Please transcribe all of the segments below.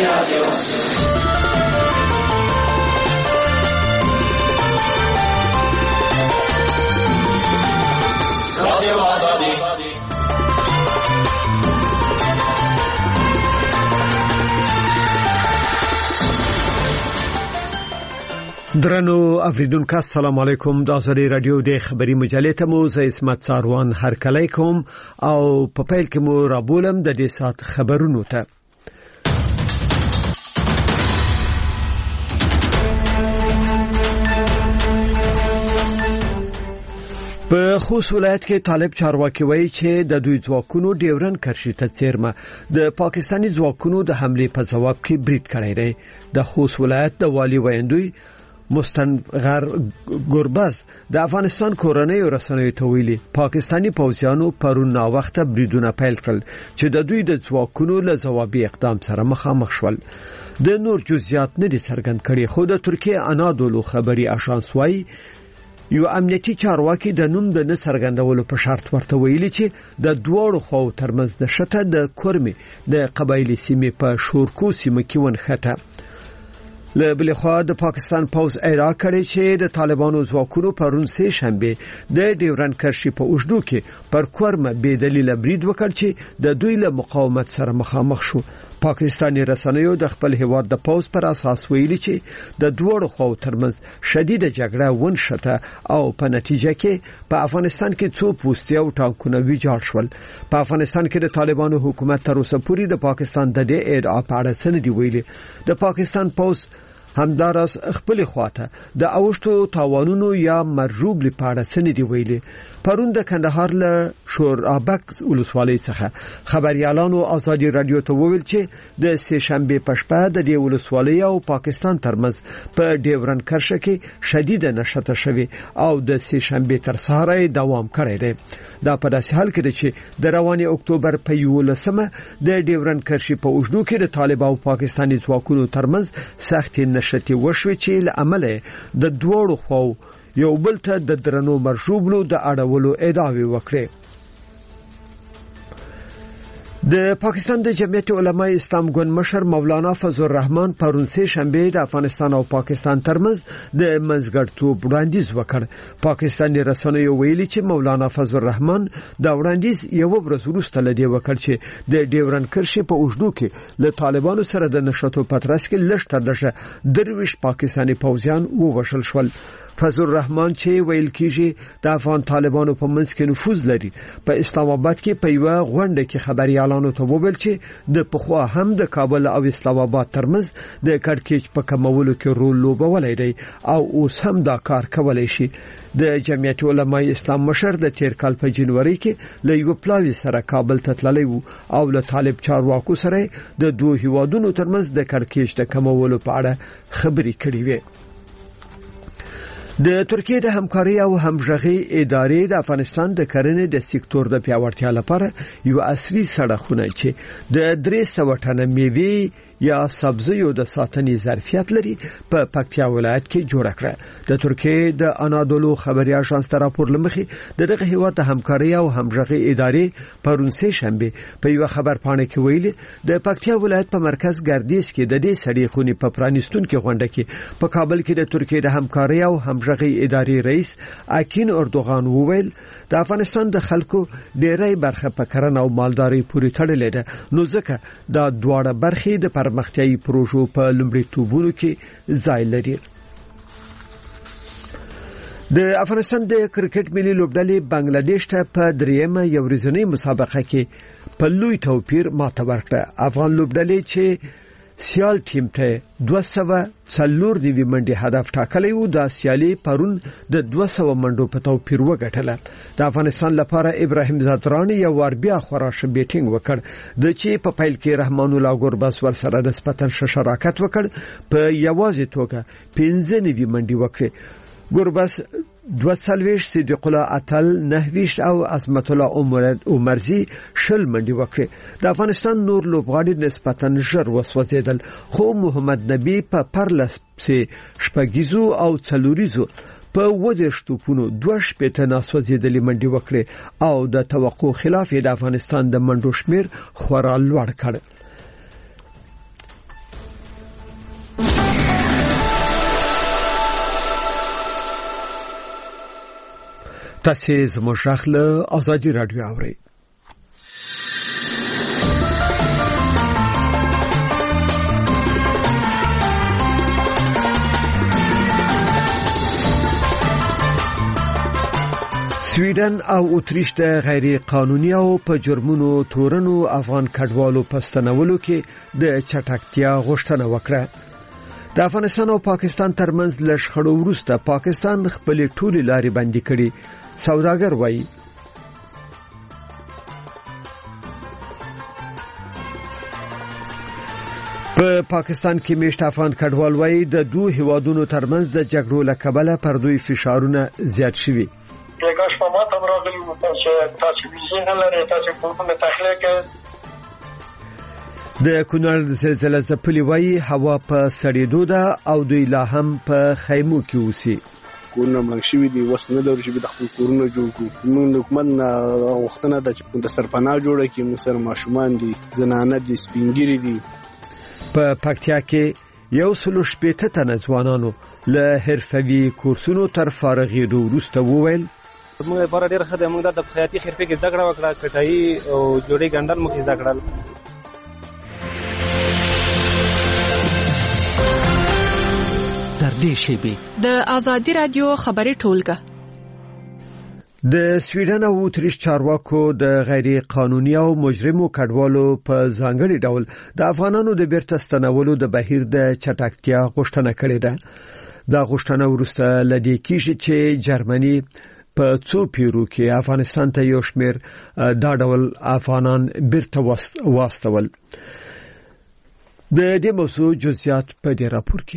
درنو اوریدونکو السلام علیکم. د آزادی رادیو د خبري مجلې ته مو زه اسمت ساروان هرکلی کوم او په پیل کې مو رابولم د دې سات خبرونو ته. په خوست ولایت کې طالب چارواکي وایي چې د دوی ځواکونو ډیورن کرښې ته څیرمه د پاکستاني ځواکونو د حمله په جواب کې برید کړی دی. د خوست ولایت د والی ویندوی مستنغر ګوربز د افغانستان کورنۍ رسنیو ته ویلي پاکستاني پوځیانو پرون نا وخته بریدونه پیل کړل چې د دوی د ځواکونو له جوابي اقدام سره مخامخ شول. د نور جزئیات نه دي څرګند کړي خو د ترکیه انادولو خبري اژانس وايي یو امنیتي چارواکي د نوم د نه څرګندولو په شرط ورته ویلي چې د دوړو خو ترمنځ د شته د کورمي د قبایلی سیمې په شورکو سیمه کې ونخته. له بل خوا د پاکستان پوز اعلان کړی چې د طالبانو ځواکونو پرون سه شنبه د ډیورن کرښې په اوږدو کې پر کورمه بې دلیل برید وکړ چې د دوی له مقاومت سره مخامخ شو. پاکستاني رسنیو د خپل هیواد د پوز پر اساس ویلي چې د دوړو خو ترمنځ شدیده جګړه ونشته او په نتیجه کې په افغانستان کې څو پوستي او ټانکونه ویجاړ شول. په افغانستان کې د طالبانو حکومت تر اوسه پورې د پاکستان د دې ادعا په اړه څه نه دی ویلي. د پاکستان پوز همدارس خپل خواته د اوشتو تاوانونو یا مرجوب لپاره څه نه دی ویلي. پرون د کندهار له شورابک ولسوالۍ څخه خبريالانو آزادي رادیو ته وویل چې د سه شنبه په شپه د دې ولسوالۍ او پاکستان ترمنځ په ډیورن کرښه کې شدیده نشته شوی او د سه شنبه تر سهار دوام کړی دی. دا په داسې حال کې چې د رواني اکتوبر په 11مه د ډیورن کرښې په اوږدو کې د طالب او پاکستاني ځواکونو ترمنځ سخت نشته وشوي چې لامل د دوړو خو یو بل ته د درنو مرشوبلو د اړولو ادعاوې وکړي. د پاکستان د جمعیت علماء اسلام ګوند مشر مولانا فضل الرحمن پرون سه شنبه د افغانستان او پاکستان ترمنځ د منځګړیتوب وړاندیز وکړ. پاکستاني رسنیو ویلي چې مولانا فضل الرحمن د وړاندیز یو ورځ وروسته لدی وکړ چې د ډیورن کرښې په اوږدو کې له طالبانو سره د نشټو پترس کې لښته درویش پاکستاني پوځیان ووشل شول. فضل الرحمن چې ویل کیږي د افغان طالبانو په منځ کې نفوذ لري په اسلام آباد کې په یو غونډه کې خبريالانو ته وویل چې د پخوا هم د کابل او اسلام آباد ترمنځ د کړکېچ په کمولو کې رول لوبولای دی او اوس هم دا کار کولای شي. د جمعیت علماء اسلام مشر د تیر کال په جنوري کې له یو پلاوی سره کابل ته تللی وو او له طالب چارواکو سره د دوه هیوادونو ترمنځ د کړکېچ د کمولو په اړه خبري کړې وې. د ترکیه د همکاري او همغږي ادارې د افغانستان د کرنې د سکتور د پیاوړتیا لپاره یو اصلي سړکونه چې د 300 ټنه میوه یا سبزیو د ساتنې ظرفیت لري په پکتیا ولایت کې جوړ کړه. د ترکیه د انادولو خبري اژانس راپور لمخي دغه هیواد د همکاري او همغږي ادارې پرون سه شنبه په یو خبر پاڼه کې ویلي د پکتیا ولایت په مرکز ګردیز کې د دې سړي خونی په پرانستون کې غونډه کې په کابل کې د ترکیه د همکاري او همغږي ادارې رئیس اکین اردوغان وویل د افغانستان د خلکو ډیری برخه په کرنه او مالداري پورې تړلې ده نو ځکه دا دواړه برخې د پرمختیايي پروژو په لومړیتوبونو کې ځای لري. د افغانستان د کرکټ ملي لوبډلې بنگلاديش ته په دریمه یو ورځنۍ مسابقه کې په لوی توپیر ماته ورکړه. افغان لوبډلې چې سیال ټیم ته 204 دی منډي هدف ټاکلی وو د سیالي پرون د 200 منډو په توپیر وګټله. د افغانستان لپاره ابراهیم زادرانی یو ور بیا خراش بیټینګ وکړ د چې په پیل کې رحمان الله ګورباس ور سره نسبتا شراکت وکړ په یوازې توګه 15 دی منډي وکړي. ګورباس 2 صدیق الله اتل 9 او عظمت الله عمرزي شل منډي وکړي. د افغانستان نور لوبغاړي نسبتا ژر وسوځیدل خو محمد نبی په پرلس سي شپږیزو او څلوریزو په ودرشتوپونو 2 شپته ناسوځیدلې منډي وکړي او د توقع خلاف د افغانستان د منډو شمیر خورا لوړ کړ. تاسو زموږ شخله ازادي رادیو اورئ. سویډن او اتریش د غیر قانوني او په جرمونو تورنو افغان کډوالو په ستنولو کې د چټکتیا غوښتنه وکړه. د افغانستان او پاکستان ترمنځ ل شخړو وروسته پاکستان خپل ټولې لارې بندي کړې. سوداګر وایي په پاکستان کې میشت افغان کډوال وایي د دوه هیوادونو ترمنځ د جګړو له کبله پر دوی فشارونه زیات شوي. پیغاش په ماته راغلی و چې تاسو ویزه نه لرئ، تاسو کومه تخلیه کې د کونړ زلزلې ځپلې وایي هوا په سړېدو ده او دوی لا هم په خیمو کې اوسي. کورونه مړ شوي دي، وس نه لري چې د خپل کورونه جوړ کړو. موږ حکومت نه غوښتنه ده چې د سرپناه جوړه کړي. موږ سره ماشومان دي، زنانه دي، سپینګری دي. په پکتیا کې 160 تنه ځوانانو له حرفوي کورسونو تر فارغېدو وروسته وویل موږ لپاره ډېر ښه دی. موږ د خیاطي حرفې کې زده کړه وکړه، کټایي او جوړې ګنډل موږ زده کړل. تر دې شیبې د ازادي رادیو خبري ټولګه د سویډن او اتریش چارواکو د غیر قانوني او مجرمو کډوالو په ځانګړي ډول د افغانانو د بیرته ستنولو د بهیر د چټکتیا غوښتنه کړې ده. دا غوښتنه وروسته لدې کېږي چې جرمني په څو پیرو کې افغانستان ته یو شمېر دا ډول افغانان بیرته واستول. د دې موضوع جزئیات په دې راپور کې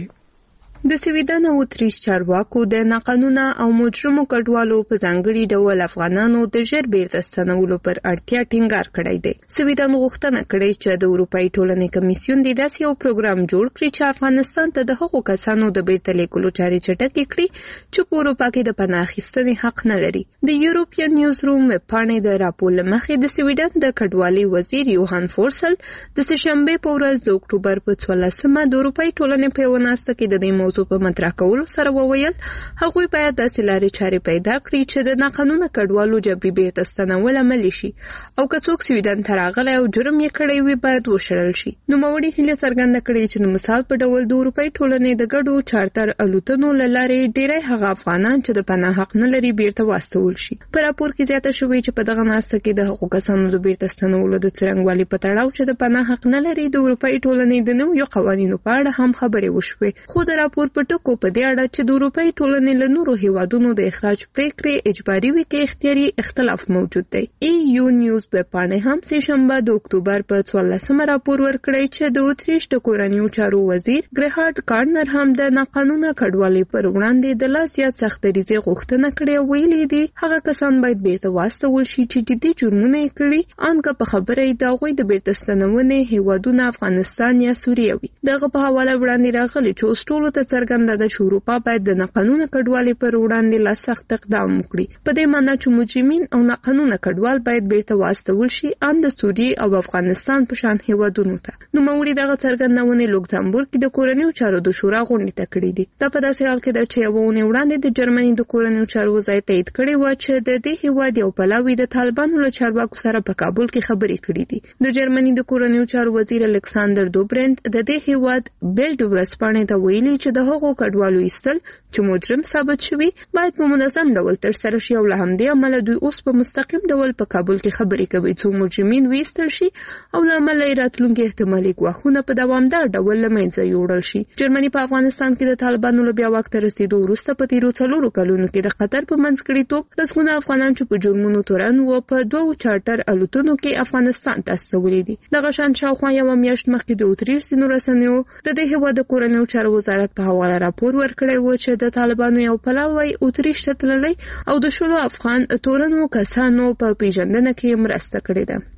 د سویډن او اتریش چارواکو د ناقانونه او مجرمو کډوالو په ځانګړي ډول افغانانو د ژر بیرته ستنولو پر اړتیا ټینګار کړی دی. سویډن غوښتنه کړې چې د اروپאי ټولنې کمیسیون د داسې یو پروګرام جوړ کړي چې افغانستان ته د هغو کسانو د بیرته لیږلو چارې چټکې کړي چې په اروپا کې د پناه اخیستنې حق نه لري. د یوروپین نیوز روم ویبپاڼې د راپور له مخې د سویډن د کډوالۍ وزیر یوهان فورسل د سهشنبه په ورځ د اکتوبر په 14مه د اروپאי ټولنې په وناسته کې د دې موضوع په مطرح کولو سره وویل هغوی باید داسې لارې چارې پیدا کړي چې د ناقانونه کډوالو جبري بیرته ستنول عملي شي او که څوک سویډن ته راغلی او جرم یې کړی وي باید وشړل شي. نوموړي هیله څرګنده کړې چې د مثال په ډول د اروپאי ټولنې د ګډو چارټر الوتنو له لارې ډېری هغه افغانان چې د پناه حق نه لري بیرته واستول شي. په راپور کې زیاته شوې چې په دغه ناسته کې د هغو کسانو د بیرته ستنولو د څرنګوالي په تړاو چې د پناه حق نه لري د اروپאי ټولنې د نویو قوانینو په اړه هم خبرې وشوې. خو د راپور په ټکو په دې اړه چې د اروپאי ټولنې له نورو هیوادونو د اخراج پریکړې اجباري وي کې اختیاري اختلاف موجود دی. EU نیوز ویبپاڼې هم سهشنبه د اکتوبر په 14مه راپور ورکړی چې د اتریش د کورنیو چارو وزیر ګریهارد کارنر هم د ناقانونه کډوالۍ پر وړاندې د لا زیات سختدریزۍ غوښتنه کړې او ویلي دي هغه کسان باید بیرته واستول شي چې جدي جرمونه یې کړي، انګه په خبره یې د هغوی د بیرته ستنونې هیوادونه افغانستان یا سوریه وي. دغه په حواله وړاندې راغلی چې اوس ټولو ته څرګنده ده چې اروپا باید د ناقانونه کډوالۍ پر وړاندې لا سخت اقدام وکړي. په دې معنی چې مجرمین او ناقانونه کډوال باید بیرته واستول شي ان د سوریه او افغانستان په شان هیوادونو ته. نوموړي دغه څرګندونه لوکزامبورګ کې د کورنیو چارو د شورا غونډې ته کړې دي. دا په داسې حال کې ده چې یوه اونۍ وړاندې د جرمني د کورنیو چارو وزارت تایید کړی و چې د دې هیواد یو پلاوی د طالبانو له چارواکو سره په کابل کې خبرې کړې دي. د جرمني د کورنیو چارو وزیر الکساندر دوبرنت د دې هیواد بیلډ ورځپاڼې ته ویلي چې د هغو کډوالو ایستل چې مجرم ثابت شوی باید په منظم ډول ترسره شي او له همدې امله دوی اوس په مستقیم ډول په کابل کې خبرې کوي څو مجرمین ویستل شي او له امله راتلونکي احتمالي ګواښونه په دوامدار ډول له منځه یوړل شي. جرمني په افغانستان کې د طالبانو له بیا واک ته رسیدو وروسته په تیرو 4 کلونو کې د قطر په منځګړیتوب لسګونه افغانان چې په جرمونو تورن و په 2 چارټر الوتنو کې افغانستان ته استولي دي. دغه شان شاوخوا یو میاشت مخکې د اتریش سینو رسنیو د دې هیواد د کورنیو چارو وزارت په حواله راپور ورکړی و چې د طالبانو یو پلاوی اتریش ته تللی او د شلو افغان تورنو کسانو په پیژندنه کې مرسته کړې ده.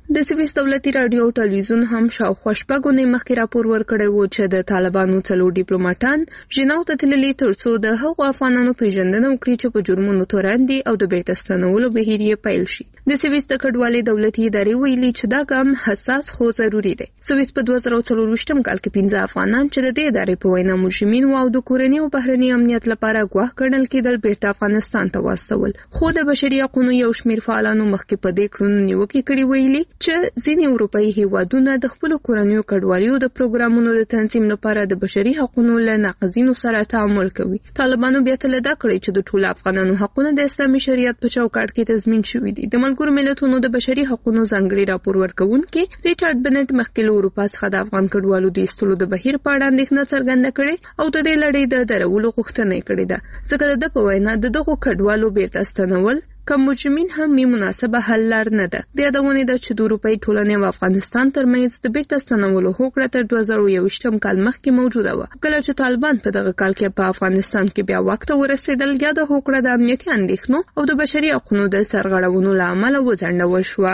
د سویس دولتي رادیو او ټلویزیون هم شاوخوا شپږ اونۍ مخکې راپور ورکړی و چې د طالبانو 4 ډیپلوماټان ژیناو ته تللي ترڅو د هغو افغانانو پیژندنه وکړي چې په جرمونو تورن دي او د بیرته ستنولو بهیر یې پیل شي. د سویس د کډوالۍ دولتي ادارې ویلي چې دا ګام حساس خو ضروري دی. سویس په 2024 کال کې 15 افغانان چې د دې ادارې په وینا مجرمین او د کورنۍ او بهرني امنیت لپاره ګواښ ګڼل کېدل بیرته افغانستان ته واستول. خو د بشري حقوقو یو شمېر فعالانو مخکې په دې کړنو نیوکې کړې ویلي چې ځینې اروپایي هیوادونه د خپل کورنیو کډوالیو د پروګرامونو د تنظیم لپاره د بشري حقوقو له ناقضینو سره تعامل کوي. طالبانو بیا تلدا کړی چې د ټولو افغانانو حقوقونه د اسلامي شریعت په چوکاټ کې تضمین شوي دي. د ملګرو ملتونو د بشري حقوقو ځانګړي راپور ورکوونکي ریچارډ بنټ مخکې له اروپا څخه د افغان کډوالو د ایستلو د بهیر په اړه اندېښنه څرګنده کړې او د دې لړۍ د درولو غوښتنه کړې ده. ځکه د په وینا دغه کډوالو بیرته ستنول کوم مجرمین هم مناسبه حل لار نه ده. د یادونه ده چې د اروپאי ټولنې او افغانستان ترمنځ د بیرته ستنولو هوکړه تر 2021 کال مخکې موجوده و. کله چې طالبان په دغه کال کې په افغانستان کې بیا وخت ورسېدل، یا د هوکړه د امنیتي اندېښنو او د بشري حقوقو د سرغړونو له امله وځنډول شو.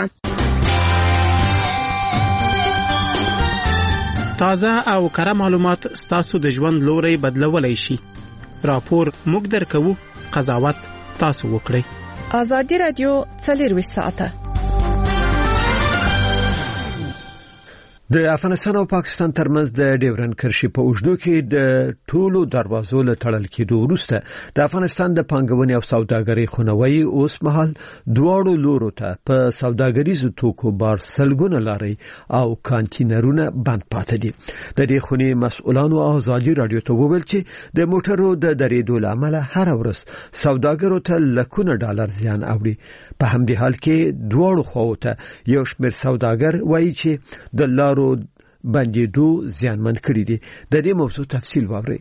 تازه او کره معلومات ستاسو د ژوند لوري بدلولای شي. راپور موږ درکو، قضاوت تاسو وکړئ. آزادی رادیو 24 ساعته. د افغانستان او پاکستان ترمنځ د ډیورن کرښې په اوږدو کې د ټولو دروازو له تړل کېدو وروسته د افغانستان د پانګونې او سوداګرۍ خونوي اوس مهال دواړو لورو ته په سوداګریزو توکو بار سلګونه لارې او کانټینرونه بند پاتې دي. د دې خونې مسؤلانو آزادي رادیو ته وویل چې د موټرو د درېدو لامل هر ورځ سوداګرو ته لکونه ډالر زیان اوړي. په همدې حال کې دواړو خواو ته یو شمېر سوداګر وایي چې د لارو بندیدو زیانمن کړي دي. د دې موضوع تفصیل واورئ.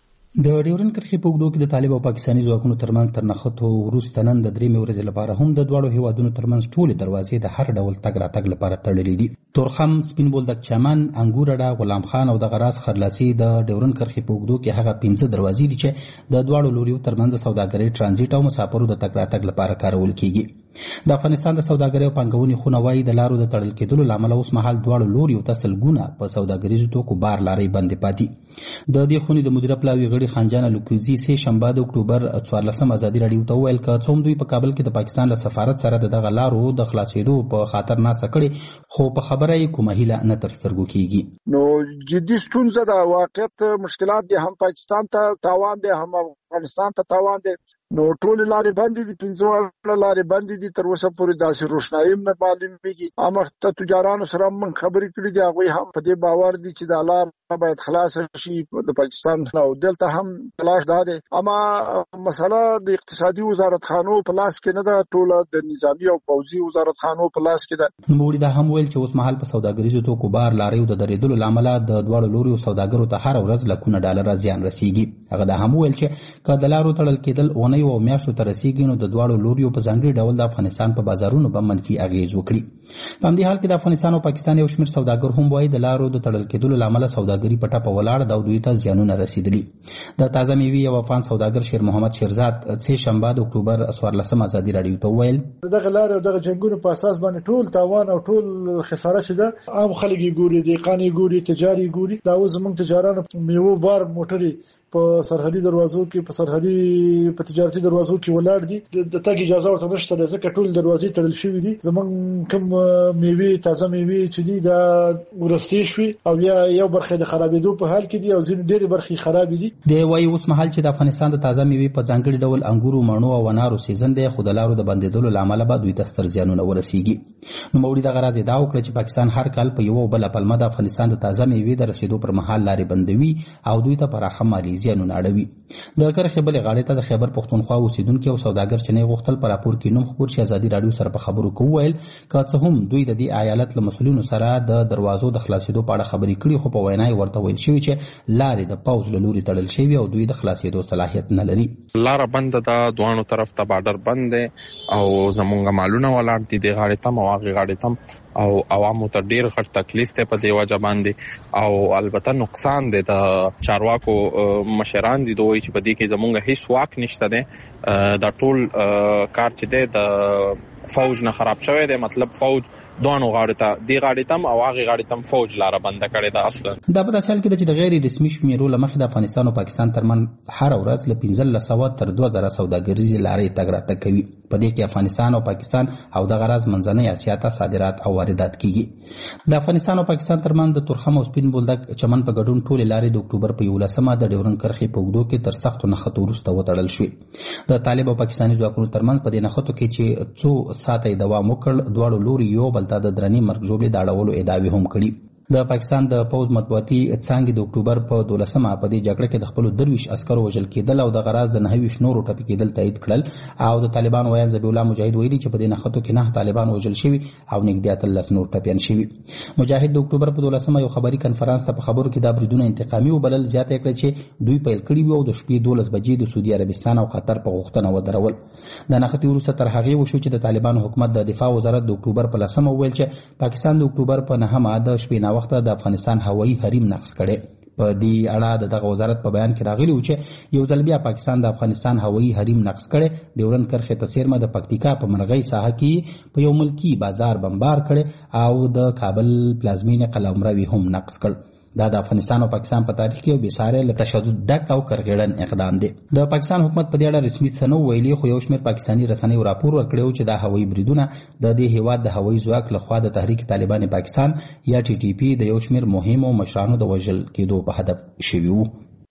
د ډیورن کرښې په اوږدو کې د طالب او پاکستاني ځواکونو ترمنځ تر نښتو وروسته نن د 3 ورځې لپاره هم د دواړو هیوادونو ترمنځ ټولې دروازې د هر ډول تګ راتګ لپاره تړلې دي. تورخم، سپین بولدک چمن، انګور اډه، غلام خان او د غراس خرلاسي د ډیورن کرښې په اوږدو کې هغه 15 دروازې دي چې د دواړو لوریو ترمنځ د سوداګرۍ ترانزیت او مسافرو د تګ راتګ لپاره کارول کیږي. د افغانستان د سوداګرۍ او پانګونې خونه وايي د لارو د تړل کېدلو لامل اوس مهال دواړو لوریو ته سلګونه په سوداګریزو توکو بار لارې بندې پاتې. د دې خونې د مدیره پلاوي غړي خانجان لوکوزي سه شنبه د اکتوبر 14 ازادي رادیو ته ویل چې څوم دوی په کابل کې د پاکستان له سفارت سره دغه لارو د خلاصېدو په خاطر ناسه کړي، خو په خبره یې کومه هیله نه تر سترګو کیږي. نو جدي ستونزه د واقعیت مشکلات دي، هم پاکستان ته تاوان دي هم افغانستان ته تاوان دي. نو ټول لارې بندې دي، 15 لارې بندې دي، تر اوسه پورې داسې روښنايي نه معلومیږي. امخته تجارانو سره من خبرې کړې دي، هغه هم په دې باور دي چې د لار باید خلاص شي د پاکستان او دلته هم تلاش ده. اما مسله د اقتصادي وزارت خانو په لاس کې نه ده، ټول د نظامی او پوځي وزارت خانو په لاس کې ده. نو دا هم ویل چې اوس مهال په سوداګریزو توکو بار لارې د درېدلو لامل د دواړو لوري سوداګرو ته هر ورځ لکونه ډالر زیان رسیږي. هغه دا هم ویل چې که د لارو تړل کېدل اونۍ او میاشتو ته رسیږي نو د دواړو لوریو په ځانګړي ډول د افغانستان په بازارونو به منفي اغیز وکړي. په همدې حال کې د افغانستان او پاکستان یو شمېر سوداګر هم وایي د لارو د تړل کېدلو لامل سوداګري په ټپه ولاړه ده او دوی ته زیانونه رسیدلي. د تازه میوې او افغان سوداګر شیر محمد شیرزاد سه شنبه د اکتوبر 14 ازادي رادیو ته ویل دغه لارو دغه جنگونو په اساس باندې ټول تاوان او ټول خساره شده. عام خلک ګوري، دیقانی ګوري، تجاری ګوري. دا اوس زموږ تجارانو میوه بار موټري په سرحدي دروازو کې په سرحدي په تجارتي دروازو کې ولاړ دي. د تګ اجازه ورته نشته، ځکه ټول دروازې تړل شوې دي. زمونږ کوم میوې تازه میوې چې دي دا ورستې شوي او یو برخه د خرابېدو په حال کې دي او ځینې ډېرې برخې خرابې دي. د وایي اوس مهال چې د افغانستان د تازه میوې په ځانګړي ډول انګورو، مڼو او انارو سیزن دی، خو د لارو د بندېدلو لامل به دوی ته ستر زیانونه ورسیږي. نو موري دغه راز دا وکړه چې پاکستان هر کال په یو بل پلمه د افغانستان د تازه میوې د رسیدو پر مهال لارې بندوي او دوی ته پراخه مالي زیانونه اړوي. د کرښې بلې غاړې ته د خیبر پښتونخوا اوسیدونکي او سوداګر چې نه غوښتل په راپور کې نوم خپور شي ازادي رادیو سره په خبرو کې وویل که څه هم دوی د دې ایالت له مسؤلینو سره د دروازو د خلاصېدو په اړه خبرې کړي، خو په وینا یې ورته ویل شوي چې لارې د پوځ له لوري تړل شوي او دوی د خلاصېدو صلاحیت نه لري. لاره بنده ده، دوانو طرف ته بارډر بند دی او زمونږ مالونه ولاړ دي د غاړې تم او هغې غاړې تم او عوامو ته ډیر غټ تکلیف ته په دی وجه باندې او البته نقصان دی. د چارواکو مشران دي دوی چې په دې کې زمونږ هیڅ واک نشته دی. دا ټول کار چې دی د فوج نه خراب شوی دی، مطلب فوج دوانو غاړه ته دی غاړه تم او هغه غاړه تم فوج لاره بنده کړې ده. اصلا دا په داسې حال کې د غیر رسمي شمیرو لمخې د افغانستان او پاکستان ترمنځ هر ورځ له 1500 تر 2000 سوداګریزي لارې تګ راتګ کوي. په دې کې افغانستان او پاکستان او د غرض منځنۍ اسیا ته صادرات او واردات کیږي. د افغانستان او پاکستان ترمنځ د تورخم او سپین بولدک چمن په ګډون ټول لارې د اکتوبر په 11مه د ډیورن کرښې په اوږدو کې تر سختو نښتو وروسته وتړل شوې. د طالب او پاکستاني ځواکونو ترمنځ په دې نښتو کې چې څو ساعته دوام وکړ، دواړو لوري یو بل ته د درنې مرګ ژوبلې د اړولو ادعاوې هم کړي. د پاکستان د پوز مطبوعاتي څانګې د اکتوبر په 12مه په دې جګړه کې د خپل 23 عسکرو وژل کېدل او د غراض د 29 نورو ټپي کېدل تایید کړل. او د طالبان ویان ذبیح الله مجاهد ویلي چې په دې نښتو کې 9 طالبان وژل شوي او نږدې 13 نور ټپيان شوي. مجاهد د اکتوبر په 12مه یو خبري کنفرانس ته په خبرو کې د بریدونو انتقامي وبلل، زیاته کړ چې دوی پیل کړي وو او د شپې 12 بجې د سعودي عربستان او قطر په غوښتنه ودرول. د نښتې وروسته تر هغه وشو چې د طالبان حکومت د دفاع وزارت د اکتوبر په 10مه ویل چې پاکستان د اکتوبر په 9مه د شپې نا وخت د افغانستان هوایي حریم نقض کړي. په دې اړه دغه وزارت په بیان کې راغلی و چې یو ځل بیا پاکستان د افغانستان هوایي حریم نقض کړي. ډیورن کرښې ته څیرمه د پکتیکا په مرغۍ ساحه کې په یو ملکی بازار بمبار کړي او د کابل پلازمینه قلمرو هم نقض کړ. دا د افغانستان او پاکستان په تاریخ کې یو بېساری له تشدد ډک او کرغېړن اقدام دی. د پاکستان حکومت په دې اړه رسمي څه نه ویلي، خو یو شمېر پاکستاني رسنیو راپور ورکړی چې دا هوایي بریدونه د دې هیواد د هوایي ځواک لخوا د تحریک طالبان پاکستان یا TTP د یو شمېر مهمو مشرانو د وژل کېدو په هدف شوي وو.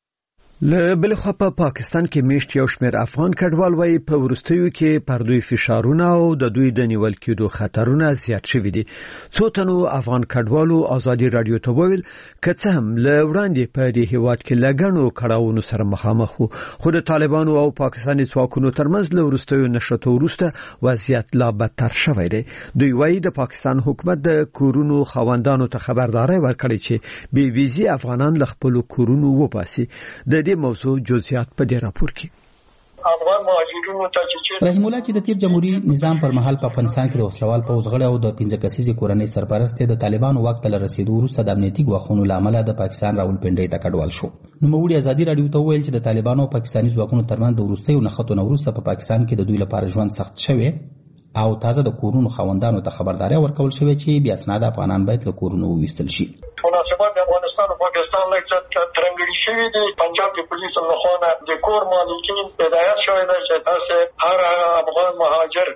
له بل خوا په پاکستان کې میشت یو شمېر افغان کډوال وایي په وروستیو کې پر دوی فشارونه او د دوی د نیول کېدو خطرونه زیات شوي دي. څو تنو افغان کډوالو ازادي رادیو ته وویل که څه هم له وړاندې په دې هیواد کې لګڼو کړاوونو سره مخامخ وو، خو د طالبانو او پاکستاني ځواکونو ترمنځ له وروستیو نښتو وروسته وضعیت لا بدتر شوی دی. دوی وایي د پاکستان حکومت د کورونو خاوندانو ته خبرداري ورکړې چې بې ویزې افغانان له خپلو کورونو وباسي. د موضوع جزئیات په دې راپور کې افغان مهاجرینو ته چې رحیم الله چې د تیر جمهوریت نظام پر مهال په افغانستان کې د وسلوال پوځ غړي او د 15 کسیزې کورنۍ سرپرست د طالبانو وخت له رسیدو وروسته د امنیتي ګواښونو لامل د پاکستان راولپنډۍ ته کډوال شو. نو موږ ازادي رادیو ته ویل چې د طالبانو او پاکستاني ځواکونو ترمنځ د وروستیو نښتو وروسته په پاکستان کې د دوی لپاره ژوند سخت شوی او تازه د کورونو خاوندانو ته خبرداري ورکول شوې چې بیا اسناد افغانان باید له کورونو وویستل شي. مناسبات د افغانستان او پاکستان لکه ترنګړي شوی دی. پنجاب د پولیسو لخوا د کور مالکین هدایت شوی دی چې تاسو هر افغان مهاجر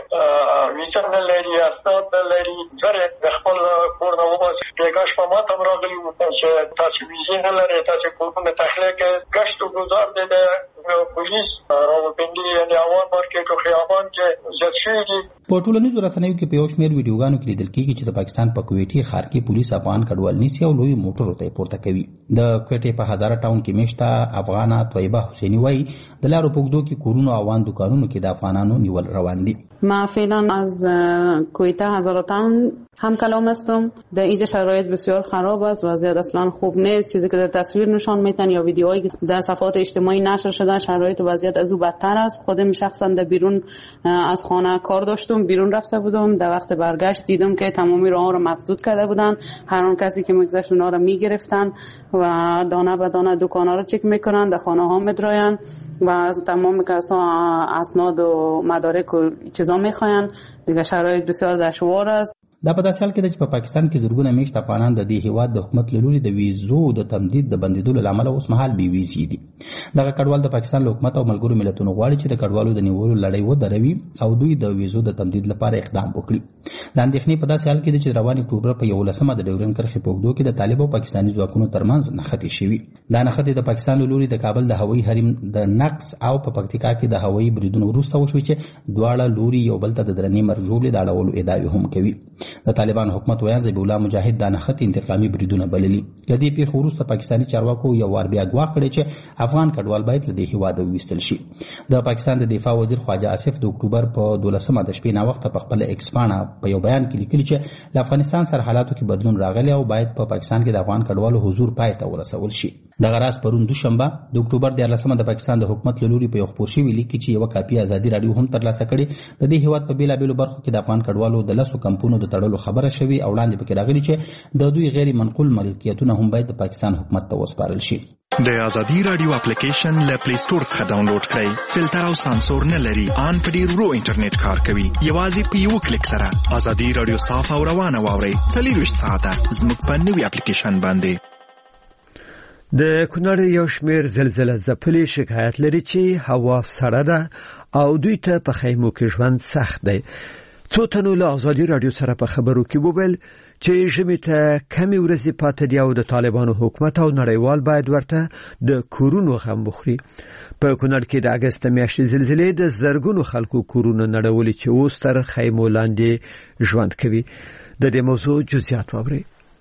چې ویزه نه لري، اسناد نه لري، زره د خپل کور نه وباسي. پیغاش په ماته راغلی و چې تاسو ویزه نه لري، تاسو کورونه تخلیق گشت و گذار د پولیس راولپنډي یعنی اوان مارکیټ او خیابان کې زیات شوی دي. په ټولنیزو رسنیو کې په یو شمېر ویډیوګانو کې لیدل کېږي چې د پاکستان په کویټي ښار کې پولیس افغان کډوال نیسي او لوی موټرو ته پورته کوي. د کویټي په هزاره ټاون کې میشته افغانه طیبه حسینی وایي د لارو په اوږدو کې کورونو او اوان دکانونو کې د افغانانو نیول روان دي. ما فعلا از کویتا هزاره تاون هم کلام هستم. در اینجا شرایط بسیار خراب است، وضعیت اصلا خوب نیست. چیزی که در تصویر نشان میدن یا ویدیوهایی که در صفحات اجتماعی نشر شده شرایط و وضعیت از او بدتر است. خودم شخصا در بیرون از خانه کار داشتم، بیرون رفته بودم، در وقت برگشت دیدم که تمامی راه ها رو مسدود کرده بودن. هر آن کسی که میگذشت اونا رو میگرفتن و دانه به دانه دکانا رو چک میکنن، در خانه ها میدراین و از تمام کسا اسناد و مدارک و چیزا میخواین. دیگه شرایط بسیار دشوار است. دا په داسې حال کې ده چې په پاکستان کې زرګونه میشت افغانان د دې هیواد د حکومت له لوري د ویزو د تمدید د بندیدو له امله اوس مهال بې ویزې دي. دغه کډوال د پاکستان له حکومت او ملګرو ملتونو غواړي چې د کډوالو د نیولو لړۍ ودروي او دوی د ویزو د تمدید لپاره اقدام وکړي. د اندېښنې په داسې حال کې ده چې روان اکتوبر په 11مه د ډیورن کرښې په اوږدو کې د طالب او پاکستاني ځواکونو ترمنځ نښتې شوي. دا نښتې د پاکستان له لوري د کابل د هوایي حریم د نقض او په پکتیکا کې د هوایي بریدونو وروسته وشوې چې دواړه لوري یو بل ته د درنې مرګ ژوبلې د اړولو ادعاوې هم کوي. د طالبان حکومت ویان ذبیح الله مجاهد دا نښتې انتقامي بریدونه بللي. له دې پیښو وروسته پاکستاني چارواکو یو وار بیا ګواښ کړی چې افغان کډوال باید له دې هیواده وویستل شي. د پاکستان د دفاع وزیر خواجه آصف د اکتوبر په 12مه د شپې ناوخته په خپل ایکس پاڼه په یو بیان کې لیکلي چې له افغانستان سره حالاتو کې بدلون راغلی او باید په پاکستان کې د افغان کډوالو حضور پای ته ورسول شي. دغه راز پرون دوشنبه د اکتوبر 14مه د پاکستان د حکومت له لوري په یو خپور شوي لیک کې چې یو کاپي ازادي رادیو هم ترلاسه کړي د دې هیواد په بیلابېلو برخو کې د افغان کډوالو د 10 کمپونو د تړلو خبره شوي او وړاندې پکې راغلي چې د دوی غیر منقول ملکیتونه هم باید د پاکستان حکومت ته وسپارل شي. د ازادي رادیو اپلیکیشن له پلی سٹور څخه ډاونلوډ کړئ. فلټر او سانسور نه لري. ان په ډیر ورو انټرنیټ کار کوي. یوازې په یو کلیک سره ازادي رادیو صاف او روانه واورئ. 24 ساعته زموږ په نوې اپلیکیشن باندې. د کونړ یو شمېر زلزلې ځپلي شکایت لري چې هوا سړه ده او دوی ته په خیمو کې ژوند سخت دی. څو تنو له ازادي رادیو سره په خبرو کې وویل چې ژمي ته کمی ورځې پاتې دي او د طالبانو حکومت او نړیوال باید ورته د کورونو غم بخوري. په کونړ کې د اگست میاشتې زلزلې د زرګونو خلکو کورونه نړولي چې اوس تر خیمو لاندې ژوند کوي. د دې موضوع جزئیات واورئ.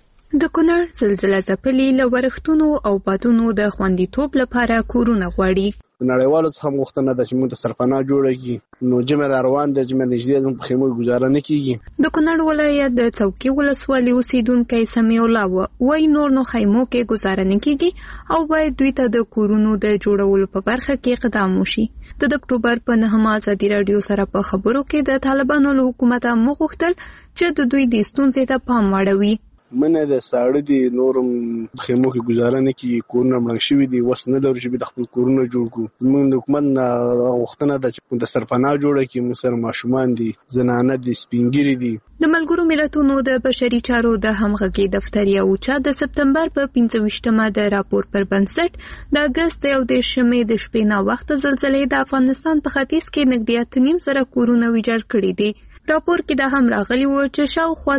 د کونړ زلزلې ځپلي له ورښتونو او بادونو د خوندیتوب لپاره کورونه غواړي. نړیوالو څخه غوښتنه ده چې موږ ته سرپناه جوړه کړي. نو جمع را روان ده، جمع نږدې زموږ په خیمو ګزاره نه کېږي. د کونړ ولایت د څوکۍ ولسوالۍ اوسېدونکی سمیع الله وایي نور نو خیمو کې ګزاره نه کېږي او باید دوی ته د کورونو د جوړولو په برخه کې اقدام وشي. د اکتوبر په 9 ازادي رادیو سره په خبرو کې د طالبانو له حکومته وغوښتل چې د دوی د ستونزې ته پام واړوي. منه د ساړه دي، نورم خیمو کې گزاره نه کیږي، کورونه مړ شوي دي، وس نه لرو چې د خپل کورونه جوړ کړو. موږ د حکومت غوښتنه ده چې د سرپناه جوړه کړي. موږ سره ماشومان دي، زنانه دي، سپینګیري دي. د ملګرو ملتونو د بشري چارو د همغږي دفتر یو چا د سپتمبر په 25مه د راپور پر بنسټ د اگست 11مې د شپې نا وخت زلزلې د افغانستان په ختیځ کې نږدې 8.5 زره کورونه ویجاړ کړي دي. راپور کې دا هم راغلی و چې شاوخوا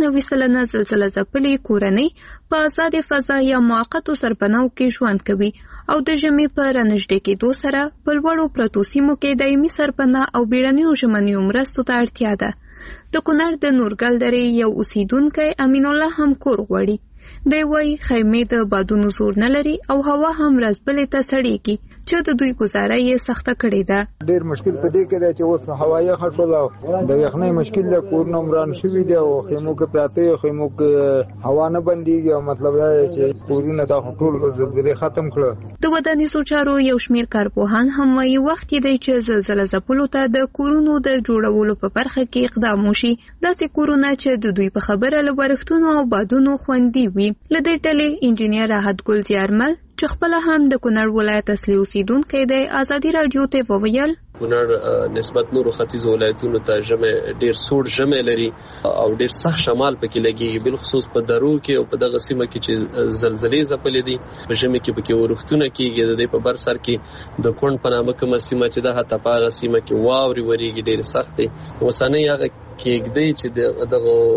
94% زلزلې ځپلي کورنۍ په آزاد فضا یا موقتو سرپناهو کې ژوند کوي او د ژمي په رانږدې کېدو سره په لوړو پرتو سیمو کې دایمي سرپناه او بیړنیو ژمنیو مرستو ته اړتیا ده. د کونړ د نورګل درې یو اوسیدونکی امین الله هم کور غواړي. دی وایي خیمې د بادونو زور نه لري او هوا هم رزبلې ته سړېږي چې د دوی گزاره یې سخته کړې ده. ډېر مشکل په دې کې دی چې اوس هوا یخه شوله، د یخنۍ مشکل دی، کورونه مران شوي دي او خیمو کې پراته یو، خیمو کې هوا نه بندېږي او مطلب دا دی چې کورونه دا ټول زلزلې ختم کړه. د ودانیزو چارو یو شمېر کارپوهان هم وایي وخت یې دی چې زلزله ځپلو ته د کورونو د جوړولو په برخه کې اقدام وشي. داسې کورونه چې د دوی په خبره له ورښتونو او بادونو خوندي وي. له دې ډلې انجینیر راحت ګل زیارمل چې خپله هم د کونړ ولایت اصلي اوسیدونکی دی ازادي رادیو ته وویل کونړ نسبت نورو ختیځو ولایتونو ته ژمی ډیر سوړ ژمی لري او ډیر سخت شمال پکې لګي، بالخصوص په درو کې او په دغه سیمه کې چې زلزلې ځپلې دي. په ژمی کې پکې ورښتونه کېږي، د دې په بر سر کې د کونډ په نامه کومه سیمه چې ده حتی په هغه سیمه کې واورې ورېږي، ډېرې سختې. اوسنۍ هغه کېږدۍ چې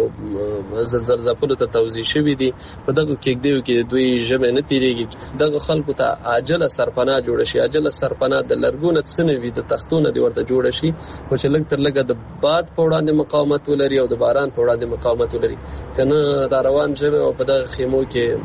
دغه زلزله ځپلو ته توزیع شوي دي، په دغه کېږدیو کې دوی ژمی نه تېرېږي. دغه خلکو ته عاجله سرپناه جوړه شي. عاجله سرپناه د لرګونه څه نه وي، د تختونه دې ورته جوړه شي خو چې لږ تر لږه د باد په وړاندې مقاومت ولري او د باران په وړاندې مقاومت ولري. که نه را روان ژمی او په دغه خیمو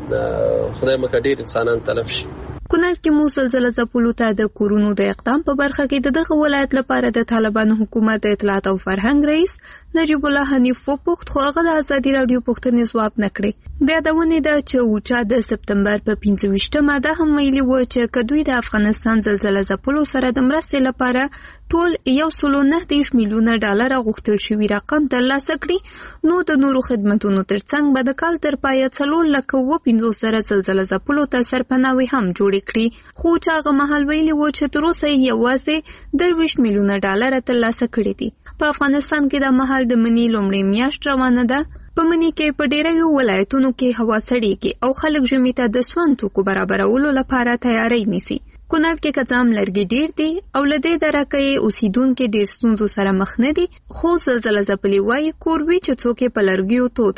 کې خدای مکړه ډېر انسانان تلف شي. کونړ کې مو زلزله ځپلو ته د کورونو د اقدام په برخه کې د دغه ولایت لپاره د طالبانو حکومت د اطلاعات او فرهنګ رئیس نجیب الله حنیف وپوښت، خو هغه د ازادي رادیو پوښتنې ځواب نه کړې. د یادونې ده چې اوچا د سپتمبر په 25مه ده هم ویلي و چې که دوی د افغانستان زلزله ځپلو سره د مرستې لپاره ټول 1.9 میلیونه ډالر غوښتل شوي رقم ترلاسه کړي، نو د نورو خدمتونو ترڅنګ به د کال تر پایه 4,50,000 زلزله ځپلو ته سرپناوي هم جوړې کړي. خو چې هغه مهال ویلي و چې تر اوسه یې یوازې 20 میلیونه ډالر ترلاسه کړي دي. په افغانستان کې د مهال د مني لومړۍ میاشت روانه ده. په مني کې په ډیرو ولایتونو کې هوا سړېږي او خلک ژمي ته د سون توکو برابرولو لپاره تیاری نیسي. کونړ کې کځام لرګي ډیر دي او له دې درکې اوسیدونکو ډیر ستونزو سره مخ نه دي، خو زلزله ځپلي وایي کور وی چې څوک په لرګیو تود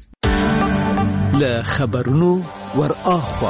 کړي. له خبرونو ور اخوا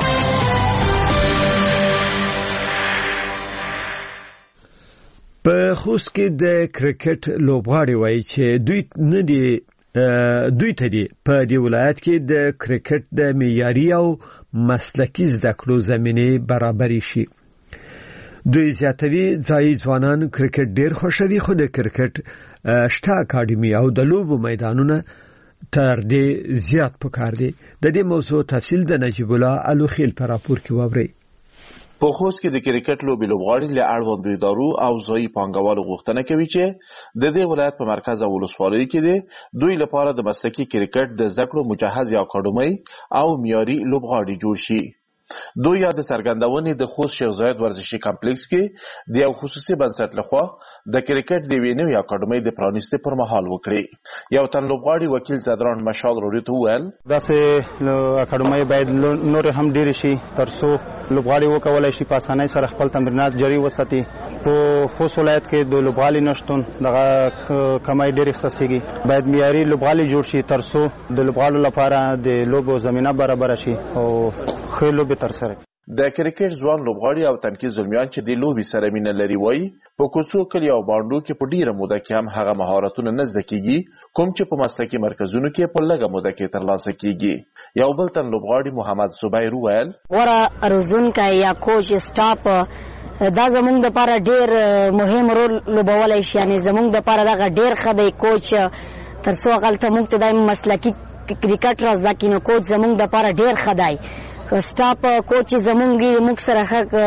په خوست کې د کرکټ لوبغاړي وایي چې دوی ته دي په دې ولایت کې د کرکټ د معیاري او مسلکي زده کړو زمینه برابرې شي. دوی زیاتوي ځایي ځوانان کرکټ ډیر خوښوي، خو د کرکټ شته اکاډمي او د لوبو میدانونه تر دې زیات پکار دي. د دې موضوع تفصیل د نجیب الله الوخیل په راپور کې واورئ. په خوست کې د کرکټ لوبغاړي له اړوند ادارو او ځایي پانګوالو غوښتنه کوي چې د دې ولایت په مرکز او ولسوالۍ کې دوی لپاره د مسلکي کرکټ د زده کړو مجهز اکاډمي او معیاري لوبغاړي جوړ شي. دوی د څرګندونې د خوست شیخ زاید ورزشي کمپلیکس کې د یو خصوصي بنسټ لخوا د کرکټ د یوې نوې اکاډمۍ د پرانیستې پر مهال وکړې. یو تن لوبغاړي وکیل زدران مشال راډیو ته وویل داسې اکاډمۍ باید نور هم ډېرې شي تر څو لوبغاړي وکولی شي په اسانۍ سره خپل تمرینات جاري وساتي. په خوست ولایت کې د لوبغالي نشتون دغه کمی ډېر احساسېږي. باید معیاري لوبغالي جوړ شي تر څو د لوبغاړو لپاره د لوبو زمینه برابره شي او ښه لوبې ترسره کړي. د کرکټ ځوان لوبغاړي او تنکي زلمیان چې د لوبې سره مینه لري وایي په کوڅو کلیو او بانډو کې په ډیره موده کې هم هغه مهارتونه نه زده کیږي کوم چې په مسلکي مرکزونو کې په لږه موده کې ترلاسه کیږي. یو بل تن لوبغاړي محمد زبیر وویل غوره روزونکی یا کوچ سټاپ دا زمونږ دپاره ډېر مهم رول لوبولی شي. یعنې زمونږ دپاره دغه ډېر ښه دی کوچ تر څو هغلته موږ ته دا مسلکي کرکټ را زده کړي نو کوچ زمونږ دپاره ډېر ښه دی. سټاپ کوچ زمونږ سره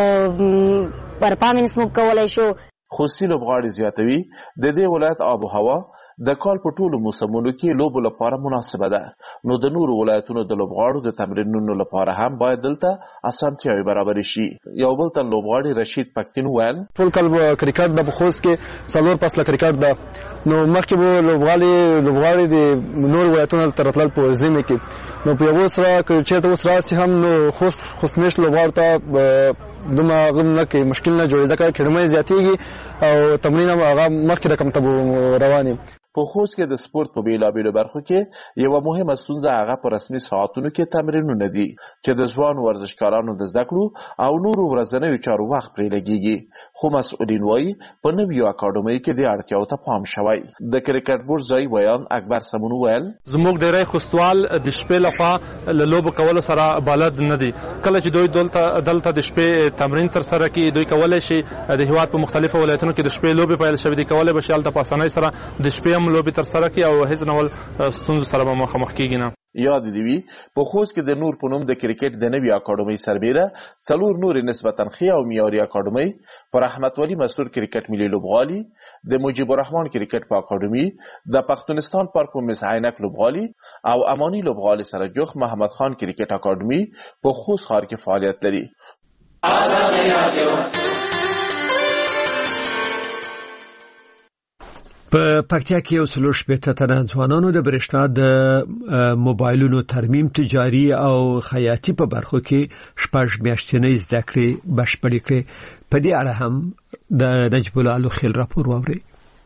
ښه پرفارمنس موږ کولی شو. خوستي لوبغاړي زیاتوي د دې ولایت آب و هوا د کال په ټولو موسمونو کې لوبو لپاره مناسبه ده، نو د نورو ولایتونو د لوبغاړو د تمرینونو لپاره هم باید دلته اسانتیاوې برابرې شي. یو بل تن لوبغاړي رشید پکتین ویل ټول کال کرکټ د خوست کې 4 فصله کرکټ ده، نو مخکې به لوبغاړي د نورو ولایتونو ته راتلل په ژمي کې، نو په یو سره چېرته اوس راسي هم نو خوست میشت لوبغاړو ته دومره غم نه کوي، مشکل نه جوړي ځکه کډمۍ زیاتېږي او تمرین هغه مخکې رقم ته رواني. په خوست کې د سپورت په بیلابیلو برخو کې یوه مهمه ستونزه هغه په رسمي ساعتونو کې تمرینونه دي چې د ځوان ورزشکارانو د زده کړو او نورو ورځنیو چارو وخت پرې لګیږي. خو مسؤلین وایي په نویو اکاډمیو کې د اړتیاو ته پام شوی. د کرکټ بورډ ځایي ویان اکبر سمون ویل زموږ ډېری خوستوال د شپې لخوا له لوبو کولو سره بلد نه دي. کله چې دوی دلته د شپې تمرین ترسره کړي دوی کولی شي د هېواد په مختلفو ولایتونو کې د شپې لوبې پیل شوي دي کولی به شي هلته په اسانۍ سره د شپې لوبې ترسره کړي او هیڅ ډول ستونزو سره به مخامخ کیږي نه. یاد دی وی په خوست کې د نور په نوم د کرکټ د نوي اکاډمۍ سربیره 4 نور نسبتا ښې او معیاري اکاډمۍ پر احمد ولی مسرور کرکټ ملي لوبغالي، د مجيب الرحمن کرکټ په اکاډمۍ، د پښتونستان پارک په مس عینک لوبغالي او امانی لوبغالي سره جوخ محمد خان کرکټ اکاډمۍ په خوست ښار کې فعالیت لري. په پکتیا کې یو څلور شپېته تنه ځوانانو د برېښنا د موبایلونو ترمیم تجاري او خیاطي په برخو کې 6 میاشتنۍ زده کړې بشپړې کړې. په دې اړه هم د نجیب الله لوخیل راپور واورئ.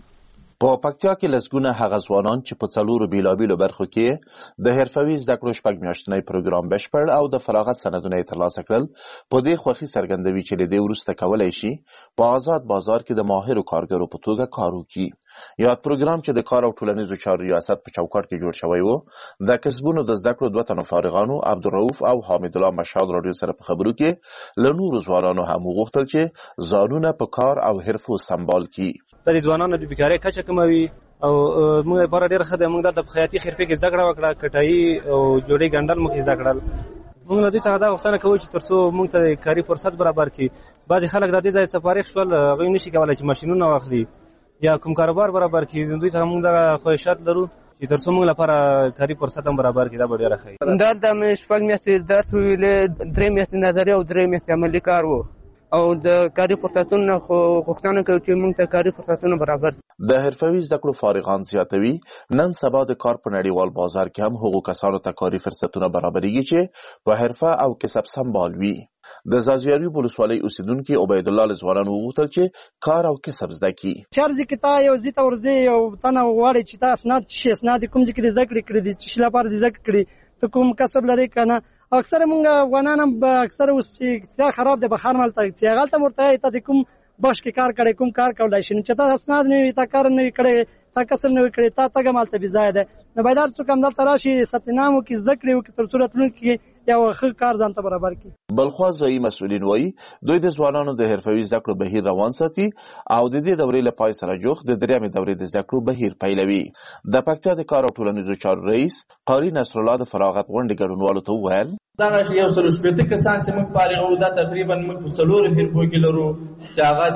په پکتیا کې لسګونه هغه ځوانان چې په 4 بیلابیلو برخو کې د حرفوي زده کړو 6 میاشتنۍ پروګرام بشپړ او د فراغت سندونه یې ترلاسه کړل په دې خوښي څرګندوي چې له دې وروسته کولی شي په آزاد بازار کې د ماهرو کارګرو په توګه کار وکړي. یاد پروګرام چې د کار او ټولنیزو چارو ریاست په چوکاټ کې جوړ شوی و د کسبونو د زده کړو 2 تنو فارغانو عبدالرؤف او حامد الله مشال راډیو سره په خبرو کې له نورو ځوانانو هم وغوښتل چې ځانونه په کار او حرفو سمبال کړي. د ځوانانو د بیکارۍ کچه کموي او موږ لپاره ډېر ښه دی. موږ دلته په خیاطي حرفې کې زده کړه وکړه، کټایي او جوړې ګنډل موږ زده کړل. موږ له دوی څخه دا غوښتنه کوو چې تر څو موږ ته کاري فرصت برابر کړي. بعضې خلک د دې ځای څخه فارغ شول هغوی نشي کولی چې ماشینونه واخلي یا کوم کاروبار برابر کړي. دوی څخه موږ دغه خواهشات لرو چې تر څو موږ لپاره کاري فرصت هم برابر کړي. دا به ډېره ښه وي. دلته مې 6 میاشتې درس ویلې، 3 میاشتې نظري او 3 میاشتې عملي کار و او د کاري فرصتونو غوښتنه کوي چې موږ ته کاري فرصتونه برابر شي. د حرفوي زده کړو فارغان زیاتوي نن سبا د کار په نړیوال بازار کې هم هغو کسانو ته کاري فرصتونه برابرېږي چې په حرفه او کسب سمبال وي. د زازیاري ولسوالۍ اوسیدونکي عبید الله له ځوانانو وغوښتل چې کار او کسب زده کړي. چارځي کې تا یو ځای ته ورځې یو تنه غواړي چې تا اسناد شي اسناد کوم ځای کې زده کړې دي چې لپاره زده کړي ته کوم کسب لري کنه. اکثر مونږ افغانان هم اکثر اوس چې خراب دی بخار مالته چې هغلته ورته ته د کوم باش کې کار کړی کوم کار کولای شي چې تا اسناد نه وي تا کار نه وي کړی تا کسب نه وي کړی تا تګه مالته بې ځایه ده. نو باید هر څوک همدلته راشي ثبتنام وکړي زده کړې وکړي تر څو راتلونکي کې یو ښه کار ځان ته برابر کړي. بلخوا ځایي مسؤلین وایي دوی د ځوانانو د حرفوي زده کړو بهیر روان ساتي او د دې دورې له پای سره جوخ د 3مې دورې د زده کړو بهیر پیلوي. د پکتیا د کار او ټولنیزو چارو رئیس قاری نصرالله د فراغت غونډې ګډونوالو ته وویل دغه یو سل شپېته کسان چې موږ فارغ وو دا تقریبا موږ په 4 حرفو کې لرو چې هغه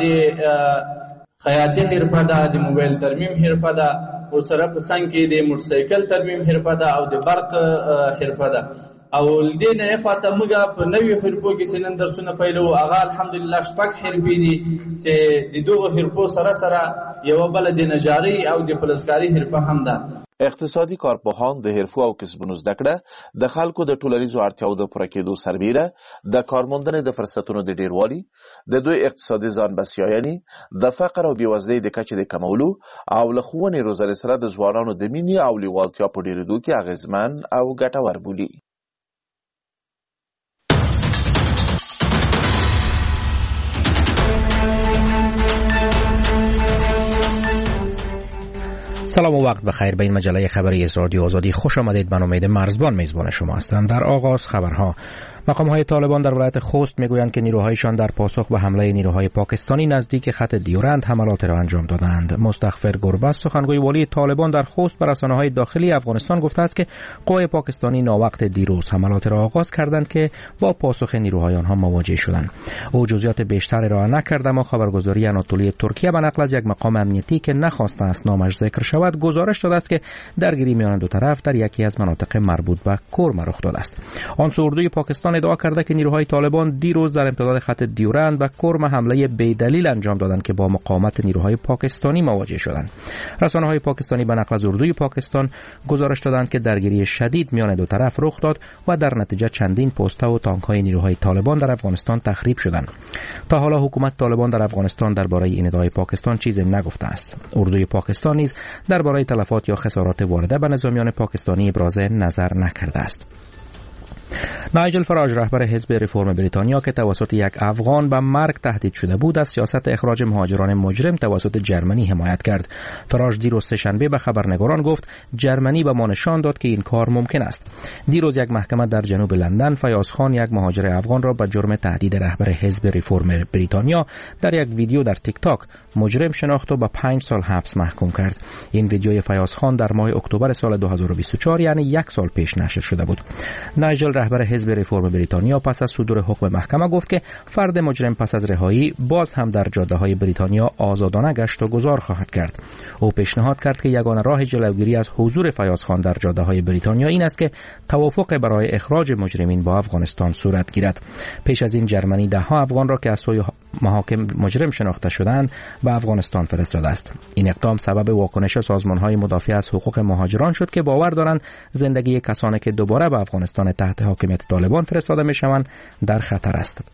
د خیاطي حرفه ده، د موبایل ترمیم حرفه ده، ورسره په څنګ کې د موټرسایکل ترمیم حرفه ده او د برق حرفه ده او دې نه خاطر موږ په نوې حرفو کې چې نن درسونه پیلو هغه الحمدلله شپږ حرفې دي چې د دوه حرفو سره یو بل د نجاری او د پلسکاری حرفه هم ده. اقتصادي کارپوهان د حرفو او کسبونو زده کړه د خلکو د ټولنیزو اړتیاو د پوره کېدو سربیره د کارموندنې د فرصتونو د ډیروالي، د دوی اقتصادي ځان بسیاینې، د فقر او بېوزلۍ د کچې د کمولو او له ښوونې روزنې سره د ځوانانو د مینې او لیوالتیا په ډېرېدو کې اغېزمن او ګټور بولي. سلام و وقت بخیر. به این مجله خبری از رادیو آزادی خوش آمدید. من امید مرزبان میزبان شما هستم. در آغاز خبرها. مقام‌های طالبان در ولایت خوست میگویند که نیروهایشان در پاسخ به حمله نیروهای پاکستانی نزدیک خط دیورند حملات را انجام دادند. مستغفر گربز سخنگوی والی طالبان در خوست به رسانه‌های داخلی افغانستان گفته است که قوای پاکستانی ناوقت دیروز حملات را آغاز کردند که با پاسخ نیروهای آنها مواجه شدند. او جزئیات بیشتری را نکرد، اما خبرگزاری آناتولی ترکیه به نقل از یک مقام امنیتی که نخواسته است نامش ذکر شود گزارش داده است که درگیری میان دو طرف در یکی از مناطق مربوط به کرم رخ داده است. آن سو اردوی پاکستان ادعا کرده که نیروهای طالبان دیروز در امتداد خط دیورند و کرم حمله بی‌دلیل انجام دادند که با مقاومت نیروهای پاکستانی مواجه شدند. رسانه‌های پاکستانی به نقل از اردوی پاکستان گزارش دادند که درگیری شدید میان دو طرف رخ داد و در نتیجه چندین پوسته و تانک‌های نیروهای طالبان در افغانستان تخریب شدند. تا حالا حکومت طالبان در افغانستان درباره این ادعای پاکستان چیزی نگفته است. اردوی پاکستان نیز درباره تلفات یا خسارات وارده به نظامیان پاکستانی ابراز نظر نکرده است. نایجل فراج رهبر حزب ریفرم بریتانیا که توسط یک افغان به مرگ تهدید شده بود از سیاست اخراج مهاجران مجرم توسط جرمنی حمایت کرد. فراج دیروز سه‌شنبه به خبرنگاران گفت جرمنی به ما نشان داد که این کار ممکن است. دیروز یک محکمه در جنوب لندن فیاض خان یک مهاجر افغان را به جرم تهدید رهبر حزب ریفرم بریتانیا در یک ویدیو در تیک تاک مجرم شناخت و به 5 سال حبس محکوم کرد. این ویدیوی فیاض خان در ماه اکتبر سال 2024 یعنی یک سال پیش نشر شده بود. نایجل رهبر حزب ریفرم بریتانیا پس از صدور حکم محکمه گفت که فرد مجرم پس از رهایی باز هم در جاده‌های بریتانیا آزادانه گشت و گذار خواهد کرد. او پیشنهاد کرد که یگانه راه جلوگیری از حضور فیاض خان در جاده‌های بریتانیا این است که توافق برای اخراج مجرمین با افغانستان صورت گیرد. پیش از این جرمنی ده‌ها افغان را که از سوی محاکم مجرم شناخته شدند به افغانستان فرستاده است. این اقدام سبب واکنش سازمان‌های مدافع از حقوق مهاجران شد که باور دارند زندگی کسانی که دوباره به افغانستان تحت حاکمیت طالبان فرستاده میشوند در خطر است.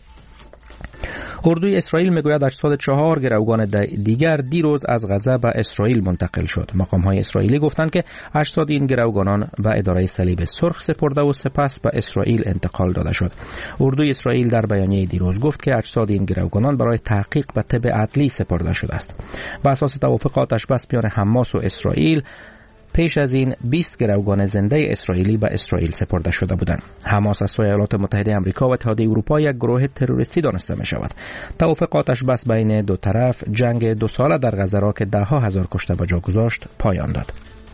اردوی اسرائیل میگوید 84 گروگان دیگر دیروز از غزه به اسرائیل منتقل شد. مقام‌های اسرائیلی گفتند که 80 این گروگانان به اداره صلیب سرخ سپرده و سپس به اسرائیل انتقال داده شد. اردوی اسرائیل در بیانیه دیروز گفت که 80 این گروگانان برای تحقیق به طب عدلی سپرده شده است. بر اساس توافق آتش‌بس میان حماس و اسرائیل پیش از این 20 گروگان زنده اسرائیلی به اسرائیل سپرده شده بودند. حماس از سوی ایالات متحده آمریکا و اتحادیه اروپا یک گروه تروریستی دانسته می شود. توافق آتش‌بس بین دو طرف جنگ 2 ساله در غزه را که ده ها هزار کشته به جا گذاشت پایان داد.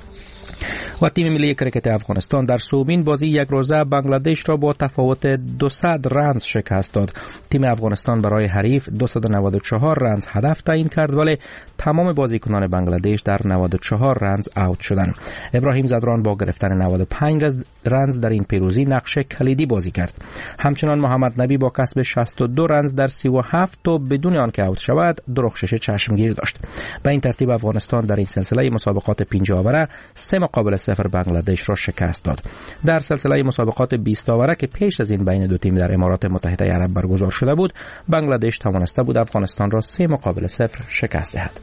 و تیم ملی کرکت افغانستان در سومین بازی یک روزه بنگلادش را با تفاوت 200 رنز شکست داد. تیم افغانستان برای حریف 294 رنز هدف تعیین کرد ولی تمام بازیکنان بنگلادش در 94 رنز اوت شدند. ابراهیم زدران با گرفتن 95 رنز در این پیروزی نقش کلیدی بازی کرد. همچنان محمد نبی با کسب 62 رنز در 37 تا بدون آنکه اوت شود درخشش چشمگیر داشت. به این ترتیب افغانستان در این سلسله مسابقات 5 آوره 3 مقابل 0 بنگلادش را شکست داد. در سلسله مسابقات 20 آوره که پیش از این بین دو تیم در امارات متحده عرب برگزار شده بود، بنگلادش توانسته بود افغانستان را 3 مقابل 0 شکست دهد.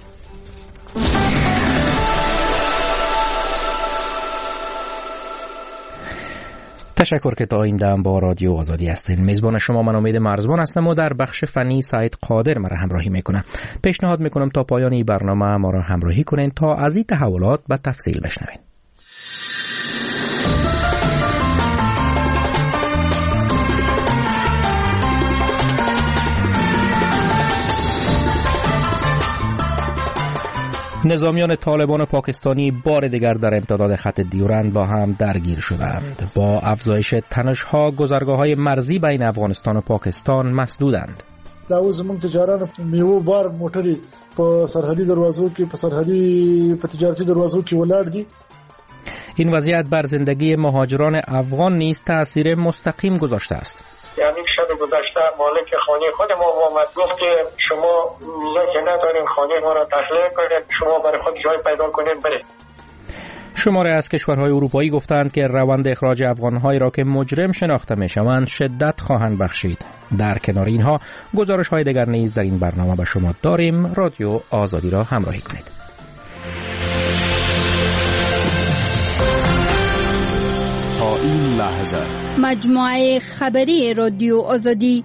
تشکر که تا این دم با رادیو آزادی هستین. میزبان شما من امید مرزبان هستم و در بخش فنی سعید قادر مرا همراهی میکنم. پیشنهاد میکنم تا پایان این برنامه ما را همراهی کنین تا از این تحولات به تفصیل بشنوین. نظامیان طالبان پاکستانی بار دیگر در امتداد خط دیورند با هم درگیر شدند. با افزایش تنش‌ها گذرگاه‌های مرزی بین افغانستان و پاکستان مسدودند. دا اوس زموږ تجاران میوه بار موټرې په سرحدي دروازو کې په تجارتي دروازو کې ولاړ دي. این وضعیت بر زندگی مهاجران افغان نیز تأثیر مستقیم گذاشته است. یعنی شب گذشته مالک خانه خود ما آمد گفت که شما ویزا که ندارین خانه ما را تخلیه کنید، شما برای خود جای پیدا کنید برید. شماره از کشورهای اروپایی گفتند که روند اخراج افغان‌هایی را که مجرم شناخته می‌شوند شدت خواهند بخشید. در کنار اینها گزارش‌های دیگر نیز در این برنامه به شما داریم. رادیو آزادی را همراهی کنید. تا این لحظه مجموعه خبری رادیو آزادی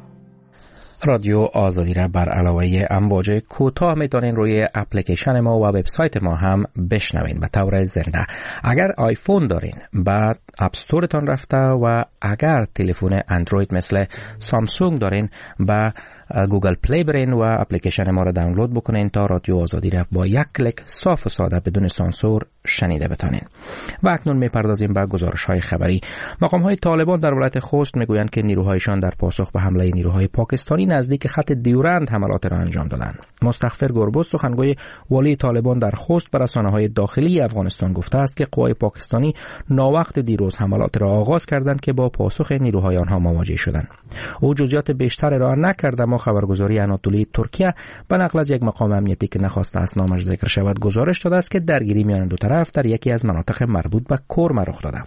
را بر علاوه امواج کوتاه میتونین روی اپلیکیشن ما و وبسایت ما هم بشنوین به طور زنده. اگر آیفون دارین بعد اپ استورتون رفته و اگر تلفن اندروید مثل سامسونگ دارین با گوگل پلی برین و اپلیکیشن ما را دانلود بکنین تا رادیو آزادی را با یک کلیک صاف و ساده بدون سانسور شنیده بتانین. و اکنون میپردازیم به گزارش‌های خبری. مقام‌های طالبان در ولایت خوست میگویند که نیروهایشان در پاسخ به حمله نیروهای پاکستانی نزدیک خط دیورند حملات را انجام دادند. مستغفر گربز سخنگوی والی طالبان در خوست به رسانه‌های داخلی افغانستان گفته است که قوای پاکستانی ناوقت دیروز حملات را آغاز کردند که با پاسخ نیروهای آنها مواجه شدند. او جزئیات بیشتر ارائه نکرد، اما خبرگزاری آناتولی ترکیه به نقل از یک مقام امنیتی که نخواسته است نامش ذکر شود گزارش داده است که درگیری میان دو طرف در یکی از مناطق مربوط به کرم رخ داده.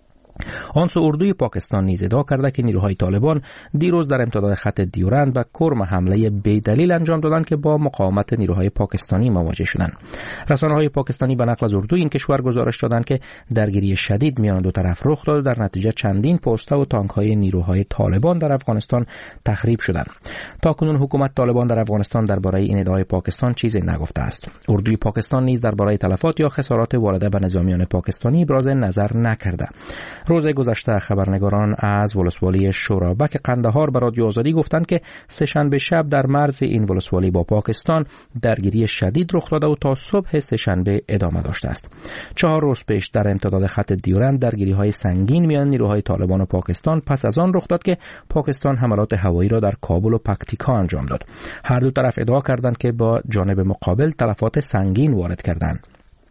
آن سو اردوی پاکستان نیز ادعا کرده که نیروهای طالبان دیروز در امتداد خط دیورند به کرم حمله بی‌دلیل انجام دادند که با مقاومت نیروهای پاکستانی مواجه شدند. رسانه‌های پاکستانی به نقل از اردوی این کشور گزارش دادند که درگیری شدید میان دو طرف رخ داد و در نتیجه چندین پوسته و تانک‌های نیروهای طالبان در افغانستان تخریب شدند. تاکنون حکومت طالبان در افغانستان درباره این ادعای پاکستان چیزی نگفته است. اردوی پاکستان نیز درباره تلفات یا خسارات وارده به نظامیان پاکستانی ابراز نظر نکرده. روز گذشته خبرنگاران از ولسوالی شورابک قندهار به رادیو آزادی گفتند که سه‌شنبه شب در مرز این ولسوالی با پاکستان درگیری شدید رخ داده و تا صبح سه‌شنبه ادامه داشته است. 4 روز پیش در امتداد خط دیورند درگیری‌های سنگین میان نیروهای طالبان و پاکستان پس از آن رخ داد که پاکستان حملات هوایی را در کابل و پکتیکا انجام داد. هر دو طرف ادعا کردند که با جانب مقابل تلفات سنگین وارد کردند.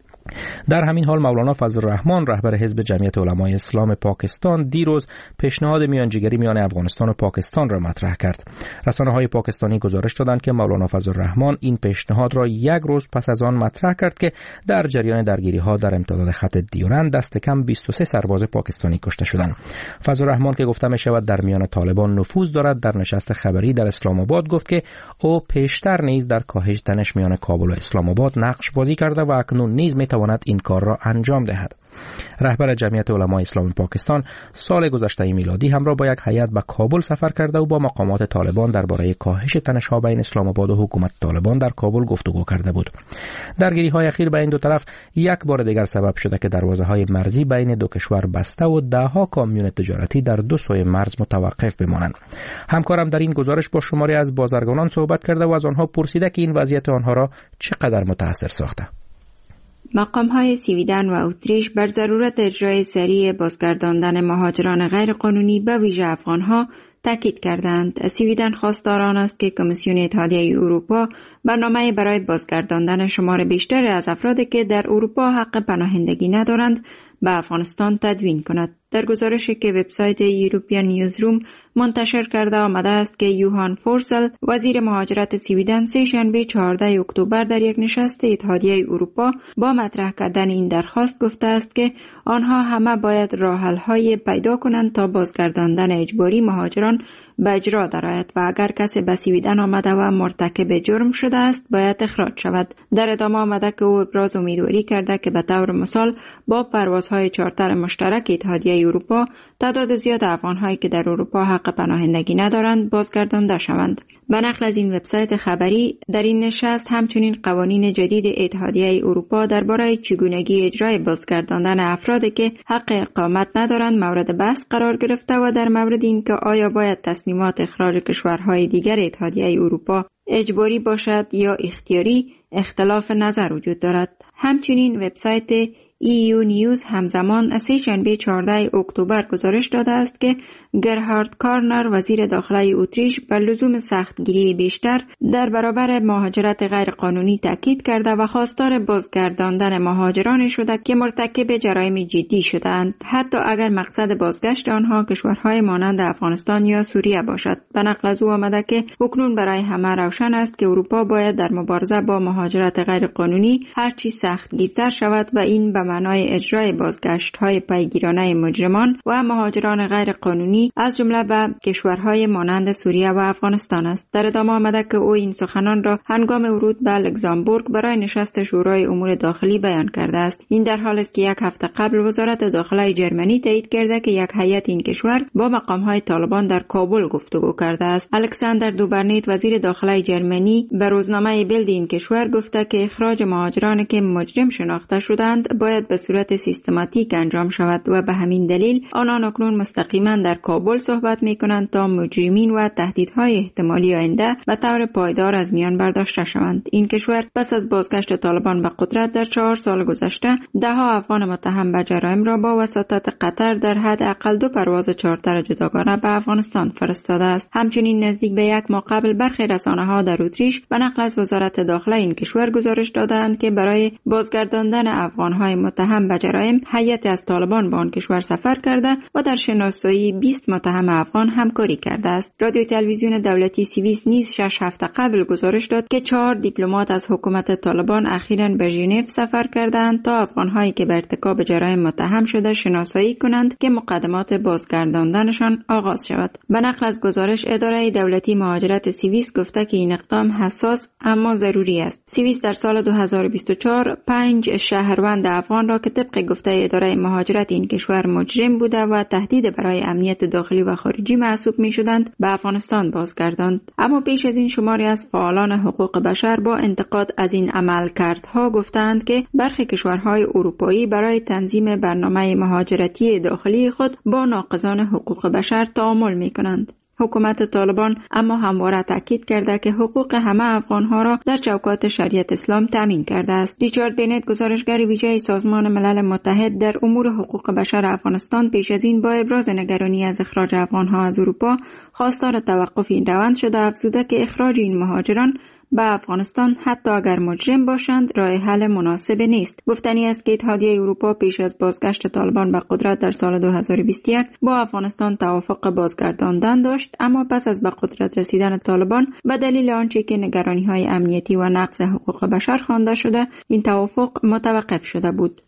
در همین حال مولانا فضل الرحمن رهبر حزب جمعیت علمای اسلام پاکستان دیروز پیشنهاد میانجیگری میان افغانستان و پاکستان را مطرح کرد. رسانه‌های پاکستانی گزارش دادند که مولانا فضل الرحمن این پیشنهاد را یک روز پس از آن مطرح کرد که در جریان درگیری‌ها در امتداد خط دیورند دست کم 23 سرباز پاکستانی کشته شدند. فضل الرحمن که گفته می‌شود در میان طالبان نفوذ دارد در نشست خبری در اسلام آباد گفت که او پیشتر نیز در کاهش تنش میان کابل و اسلام آباد نقش بازی کرده و اکنون نیز تواند این کار را انجام دهد. رهبر جمعیت علمای اسلام پاکستان سال گذشته میلادی همراه با یک هیئت به کابل سفر کرده و با مقامات طالبان درباره کاهش تنش‌ها بین اسلام آباد و حکومت طالبان در کابل گفتگو کرده بود. درگیری‌های اخیر بین دو طرف یک بار دیگر سبب شده که دروازه‌های مرزی بین دو کشور بسته و ده‌ها کامیون تجارتی در دو سوی مرز متوقف بمانند. همکارم در این گزارش با شماری از بازرگانان صحبت کرده و از آنها پرسیده که این وضعیت آنها را چقدر متاثر ساخته. مقام‌های سویدن و اتریش بر ضرورت اجرای سریع بازگرداندن مهاجران غیرقانونی به ویژه افغان‌ها تاکید کردند. سویدن خواستار آن است که کمیسیون اتحادیه اروپا برنامه برای بازگرداندن شمار بیشتر از افرادی که در اروپا حق پناهندگی ندارند به افغانستان تدوین کند. در گزارشی که وبسایت یوروپیان نیوزروم منتشر کرده آمده است که یوهان فورسل وزیر مهاجرت سویدن سه‌شنبه 14 اکتبر در یک نشست اتحادیه اروپا با مطرح کردن این درخواست گفته است که آنها همه باید راه‌حل‌های پیدا کنند تا بازگرداندن اجباری مهاجران به اجرا درآید و اگر کسی به سویدن آمده و مرتکب جرم شده است باید اخراج شود. در ادامه آمده که او ابراز امیدواری کرده که به طور مثال با پروازهای چارتر مشترک اتحادیه اروپا تعداد زیاد افغان‌هایی که در اروپا حق پناهندگی ندارند بازگردانده شوند. به نقل از این وبسایت خبری در این نشست همچنین قوانین جدید اتحادیه اروپا درباره چگونگی اجرای بازگرداندن افرادی که حق اقامت ندارند مورد بحث قرار گرفته و در مورد اینکه آیا باید تصمیمات اخراج کشورهای دیگر اتحادیه اروپا اجباری باشد یا اختیاری اختلاف نظر وجود دارد. همچنین وبسایت EU نیوز همزمان از سه‌شنبه 14 اکتبر گزارش داده است که گرهارد کارنر وزیر داخلی اتریش بر لزوم سختگیری بیشتر در برابر مهاجرت غیرقانونی تاکید کرده و خواستار بازگرداندن مهاجرانی شده که مرتکب جرایم جدی شدند، حتی اگر مقصد بازگشت آنها کشورهای مانند افغانستان یا سوریه باشد. به نقل از او آمده که اکنون برای همه روشن است که اروپا باید در مبارزه با مهاجرت غیرقانونی هرچی سختگیرتر شود و این به معنای اجرای بازگشت‌های پیگیرانه مجرمان و مهاجران غیرقانونی از جمله به کشورهای مانند سوریه و افغانستان است. در ادامه آمده که او این سخنان را هنگام ورود به لوکزامبورگ برای نشست شورای امور داخلی بیان کرده است. این در حالی است که یک هفته قبل وزارت داخلی جرمنی تایید کرده که یک هیئت این کشور با مقام‌های طالبان در کابل گفتگو کرده است. الکساندر دوبرنیت وزیر داخلی جرمنی به روزنامه بیلد این کشور گفته که اخراج مهاجرانی که مجرم شناخته شدند باید به صورت سیستماتیک انجام شود و به همین دلیل آنان اکنون مستقیما در کابل صحبت می‌کنند تا مجرمین و تهدیدهای احتمالی آینده به طور پایدار از میان برداشته شوند. این کشور پس از بازگشت طالبان به قدرت در 4 سال گذشته ده‌ها افغان متهم به جرایم را با وساطت قطر در حداقل 2 پرواز چارتر جداگانه به افغانستان فرستاده است. همچنین نزدیک به 1 ماه قبل برخی رسانه‌ها در اتریش به نقل از وزارت داخلی این کشور گزارش دادند که برای بازگرداندن افغان‌های متهم به جرایم هیئت از طالبان به آن کشور سفر کرده و در شناسایی 20 متهم افغان همکاری کرده است. رادیو تلویزیون دولتی سوئیس نیز 6 هفته قبل گزارش داد که 4 دیپلمات از حکومت طالبان اخیراً به ژنو سفر کردند تا افغان‌هایی که به ارتکاب جرایم متهم شده شناسایی کنند که مقدمات بازگرداندنشان آغاز شود. به نقل از گزارش اداره دولتی مهاجرت سوئیس گفته که این اقدام حساس اما ضروری است. سوئیس در سال 2024 5 شهروند افغان را که طبق گفته اداره مهاجرت این کشور مجرم بوده و تهدید برای امنیت داخلی و خارجی محسوب می‌شدند به افغانستان بازگرداند. اما پیش از این شماری از فعالان حقوق بشر با انتقاد از این عملکردها گفتند که برخی کشورهای اروپایی برای تنظیم برنامه مهاجرتی داخلی خود با ناقضان حقوق بشر تعامل می‌کنند. حکومت طالبان اما همواره تاکید کرده که حقوق همه افغانها را در چوکات شریعت اسلام تامین کرده است. ریچارد بنت گزارشگر ویژه سازمان ملل متحد در امور حقوق بشر افغانستان پیش از این با ابراز نگرانی از اخراج افغانها از اروپا خواستار توقف این روند شده، افزوده که اخراج این مهاجران به افغانستان حتی اگر مجرم باشند راه حل مناسب نیست. گفتنی است که اتحادیه اروپا پیش از بازگشت طالبان به قدرت در سال 2021 با افغانستان توافق بازگرداندن داشت، اما پس از به قدرت رسیدن طالبان به دلیل آنچه که نگرانی‌های امنیتی و نقض حقوق بشر خوانده شده این توافق متوقف شده بود.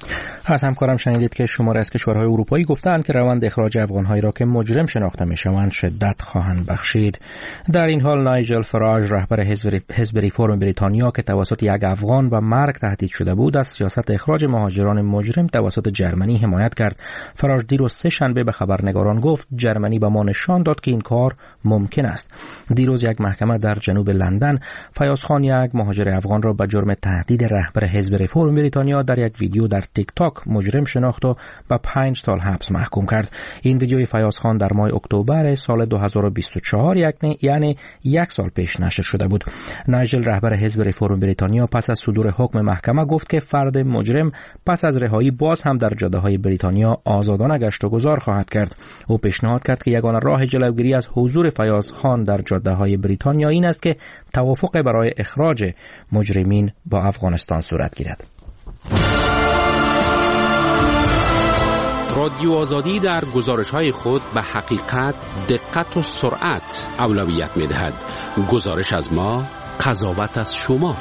از همکارم شنیدید که شماری از کشورهای اروپایی گفتند که روند اخراج افغان‌هایی را که مجرم شناخته می‌شوند شدت خواهند بخشید. در این حال نایجل فراج رهبر حزب ریفرم بریتانیا که توسط یک افغان و مرگ تهدید شده بود از سیاست اخراج مهاجران مجرم توسط جرمنی حمایت کرد. فراج دیروز سه‌شنبه به خبرنگاران گفت جرمنی به ما نشان داد که این کار ممکن است. دیروز یک محکمه در جنوب لندن فیاض خان یک مهاجر افغان را به جرم تهدید رهبر حزب ریفرم بریتانیا در یک ویدیو در تیک تاک مجرم شناخت و به 5 سال حبس محکوم کرد. این ویدیوی فیاض خان در ماه اکتبر سال 2024 یعنی 1 سال پیش نشر شده بود. نایجل رهبر حزب ریفرم بریتانیا پس از صدور حکم محکمه گفت که فرد مجرم پس از رهایی باز هم در جاده‌های بریتانیا آزادانه گشت و گذار خواهد کرد. او پیشنهاد کرد که یگانه راه جلوگیری از حضور فیاض خان در جاده‌های بریتانیا این است که توافق برای اخراج مجرمین با افغانستان صورت گیرد. رادیو آزادی در گزارش‌های خود به حقیقت، دقت و سرعت اولویت می‌دهد. گزارش از ما، قضاوت از شما.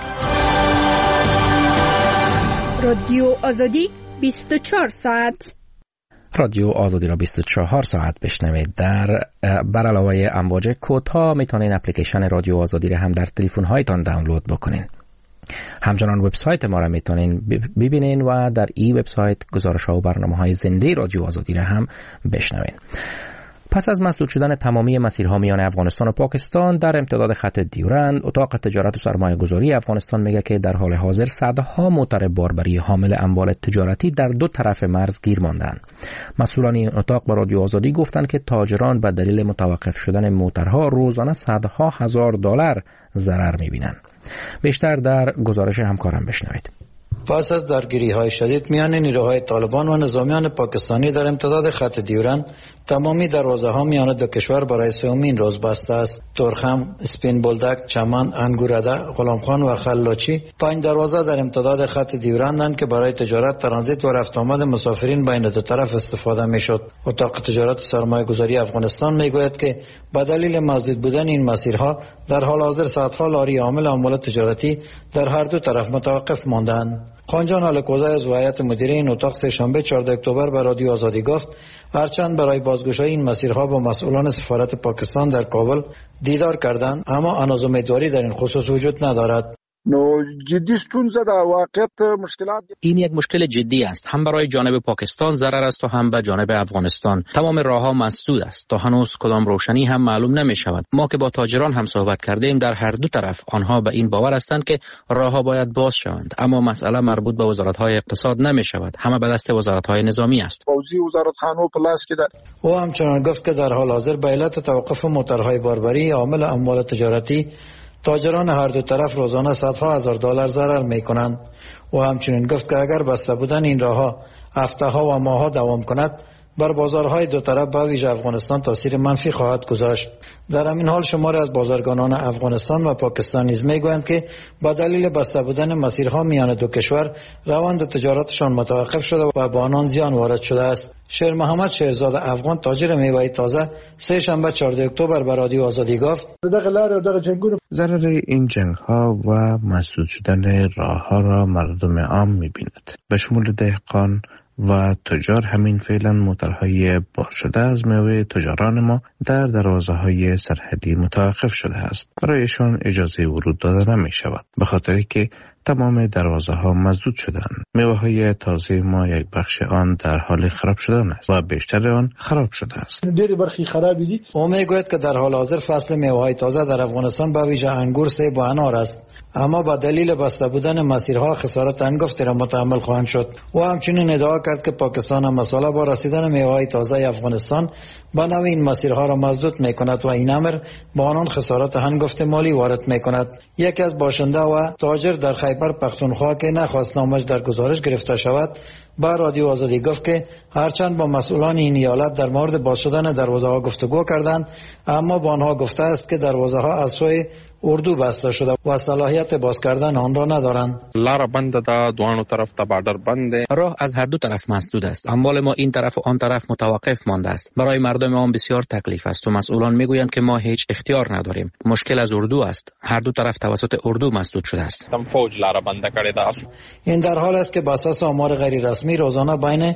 رادیو آزادی 24 ساعت. رادیو آزادی را 24 ساعت بشنوید. بر علاوه امواج کوتاه میتونین اپلیکیشن رادیو آزادی را هم در تلفن‌هایتان دانلود بکنین. همچنان وبسایت ما را میتونین ببینین و در این وبسایت گزارش‌ها و برنامه‌های زنده رادیو آزادی را هم بشنوین. پس از مسدود شدن تمامی مسیرها میان افغانستان و پاکستان در امتداد خط دیورند، اتاق تجارت و سرمایه‌گذاری افغانستان میگه که در حال حاضر صدها موتر باربری حامل اموال تجارتی در 2 طرف مرز گیر ماندند. مسئولان این اتاق با رادیو آزادی گفتند که تاجران به دلیل متوقف شدن موترها روزانه صدها هزار دلار ضرر میبینند. بیشتر در گزارش همکارم بشنوید. پس از درگیری‌های شدید میان نیروهای طالبان و نظامیان پاکستانی در امتداد خط دیورند، تمامی دروازه‌ها میان دو کشور برای سومین روز بسته است. تورخم، اسپین بولدک، چمن، انگورده، غلامخان و خلاچی 5 دروازه در امتداد خط دیورندند که برای تجارت، ترانزیت و رفت آمد مسافرین بین دو طرف استفاده میشد. اتاق تجارت سرمایه‌گذاری افغانستان میگوید که به دلیل مسدود بودن این مسیرها در حال حاضر صدها لاری حامل اموال تجارتی در هر دو طرف متوقف ماندند. خانجان الکوزه از هیئت مدیره این اتاق سه‌شنبه 14 اکتبر به رادیو آزادی گفت هرچند برای بازگشایی این مسیرها با مسئولان سفارت پاکستان در کابل دیدار کردند، اما هنوز امیدواری در این خصوص وجود ندارد. این یک مشکل جدی است، هم برای جانب پاکستان ضرر است و هم به جانب افغانستان. تمام راهها مسدود است، تا هنوز کدام روشنی هم معلوم نمی شود. ما که با تاجران هم صحبت کردیم، در هر دو طرف آنها به این باور هستند که راهها باید باز شوند، اما مسئله مربوط به وزارت‌های اقتصاد نمی شود، همه به دست وزارت‌های نظامی است. او همچنان گفت که در حال حاضر به علت توقف موترهای باربری عامل اموال تجارتی، تاجران هر دو طرف روزانه صدها هزار دلار ضرر می کنند. و همچنین گفت که اگر بسته بودن این راهها هفته‌ها و ماه‌ها دوام کند، بر بازارهای دو طرف به ویژه افغانستان تاثیر منفی خواهد گذاشت. در همین حال شماری از بازرگانان افغانستان و پاکستان نیز میگویند که با دلیل بسته بودن مسیرها میان دو کشور روند تجارتشان متوقف شده و به آنان زیان وارد شده است. شیر محمد شهرزاد افغان تاجر میوه تازه سه شنبه 14 اکتبر به رادیو آزادی گفت ضرر این جنگ ها و مسدود شدن راه ها را مردم عام میبیند، به شمول دهقان و تجار. همین فعلا موترهای بار شده از میوه تجاران ما در دروازه‌های سرحدی متوقف شده است. برایشان اجازه ورود داده نمی شود، به خاطری که تمام دروازه‌ها مسدود شدند. میوه‌های تازه ما یک بخش آن در حال خراب شدن است و بیشتر آن خراب شده است. او میگوید که در حال حاضر فصل میوه‌های تازه در افغانستان به ویژه انگور، سیب و انار است، اما با دلیل بسته بودن مسیرها خسارت هنگفتی را متحمل خواهند شد. او همچنین ادعا کرد که پاکستان هم مسئله با رسیدن میوه‌های تازه افغانستان با نوع این مسیرها را مسدود می‌کند و این امر با آنان خسارت هنگفت مالی وارد می‌کند. یکی از باشنده و تاجر در خیبر پختونخوا که نخواست نامش در گزارش گرفته شود، با رادیو آزادی گفت که هرچند با مسئولان این ایالت در مورد باز شدن دروازه‌ها گفتگو کردند، اما با آنها گفته است که دروازه‌ها از سوی اردو بسته شده و صلاحیت باز کردن آن را ندارند. لار بند ده، دوانو طرف تا باردر بنده. راه از هر دو طرف مسدود است. اموال ما این طرف و آن طرف متوقف مانده است. برای مردم آن بسیار تکلیف است و مسئولان میگویند که ما هیچ اختیار نداریم. مشکل از اردو است. هر دو طرف توسط اردو مسدود شده است. تم فوج لار بنده کړی ده. این در حال است که بر اساس آمار غیر رسمی روزانه بین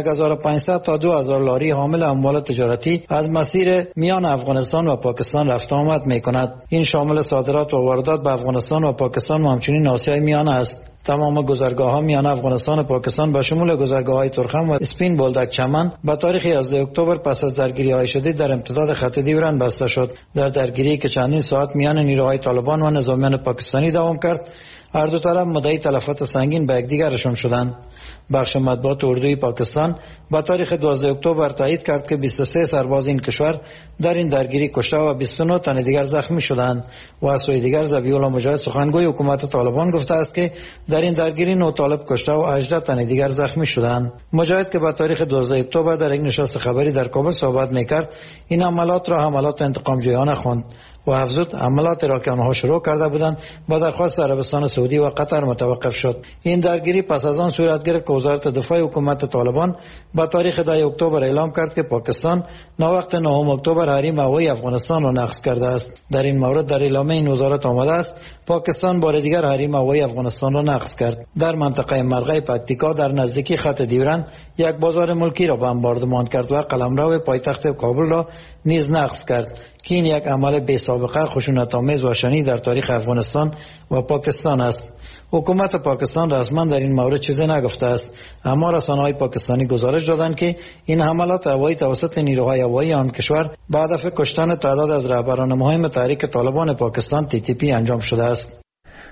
1500 تا 2000 لاری حامل اموال تجارتی از مسیر میان افغانستان و پاکستان رفت آمد می‌کند. این شامل صادرات و واردات به افغانستان و پاکستان و همچنین آسیای میانه است. تمام گذرگاه‌ها میان افغانستان و پاکستان به شمول گذرگاه‌های تورخم و اسپین بولدک چمن به تاریخ 11 اکتبر پس از درگیری‌های شدید در امتداد خط دیورند بسته شد. در درگیری که چندین ساعت میان نیروهای طالبان و نظامیان پاکستانی دوام کرد، هر دو طرف مدعی تلفات سنگین به یکدیگرشان شدند. بخش مطبوعات اردوی پاکستان با تاریخ 12 اکتبر تایید کرد که 23 سرباز این کشور در این درگیری کشته و 29 تن دیگر زخمی شدند. و از سوی دیگر ذبیح‌الله مجاهد سخنگوی حکومت طالبان گفته است که در این درگیری 9 طالب کشته و 18 تن دیگر زخمی شدند. مجاهد که با تاریخ 12 اکتبر در یک نشست خبری در کابل صحبت می‌کرد، این حملات را حملات انتقام جویانه خواند و افزود حملات را که آنها شروع کرده بودند با درخواست عربستان سعودی و قطر متوقف شد. این درگیری پس از آن صورت گرفت که وزارت دفاع حکومت طالبان با تاریخ 10 اکتبر اعلام کرد که پاکستان ناوقت 9 اکتبر حریم هوایی افغانستان را نقض کرده است. در این مورد در اعلامیه این وزارت آمده است پاکستان بار دیگر حریم هوایی افغانستان را نقض کرد. در منطقه مرغه پکتیکا در نزدیکی خط دیورند یک بازار ملکی را بمباردمان کرد و قلمرو پایتخت کابل را نیز نقض کرد که این یک عمل بی سابقه خشونت‌آمیز و شنیع در تاریخ افغانستان و پاکستان است. حکومت پاکستان رسما در این مورد چیزی نگفته است، اما رسانه‌های پاکستانی گزارش دادند که این حملات هوایی توسط نیروهای هوایی آن کشور با هدف کشتن تعداد از رهبران مهم تحریک طالبان پاکستان TTP انجام شده است.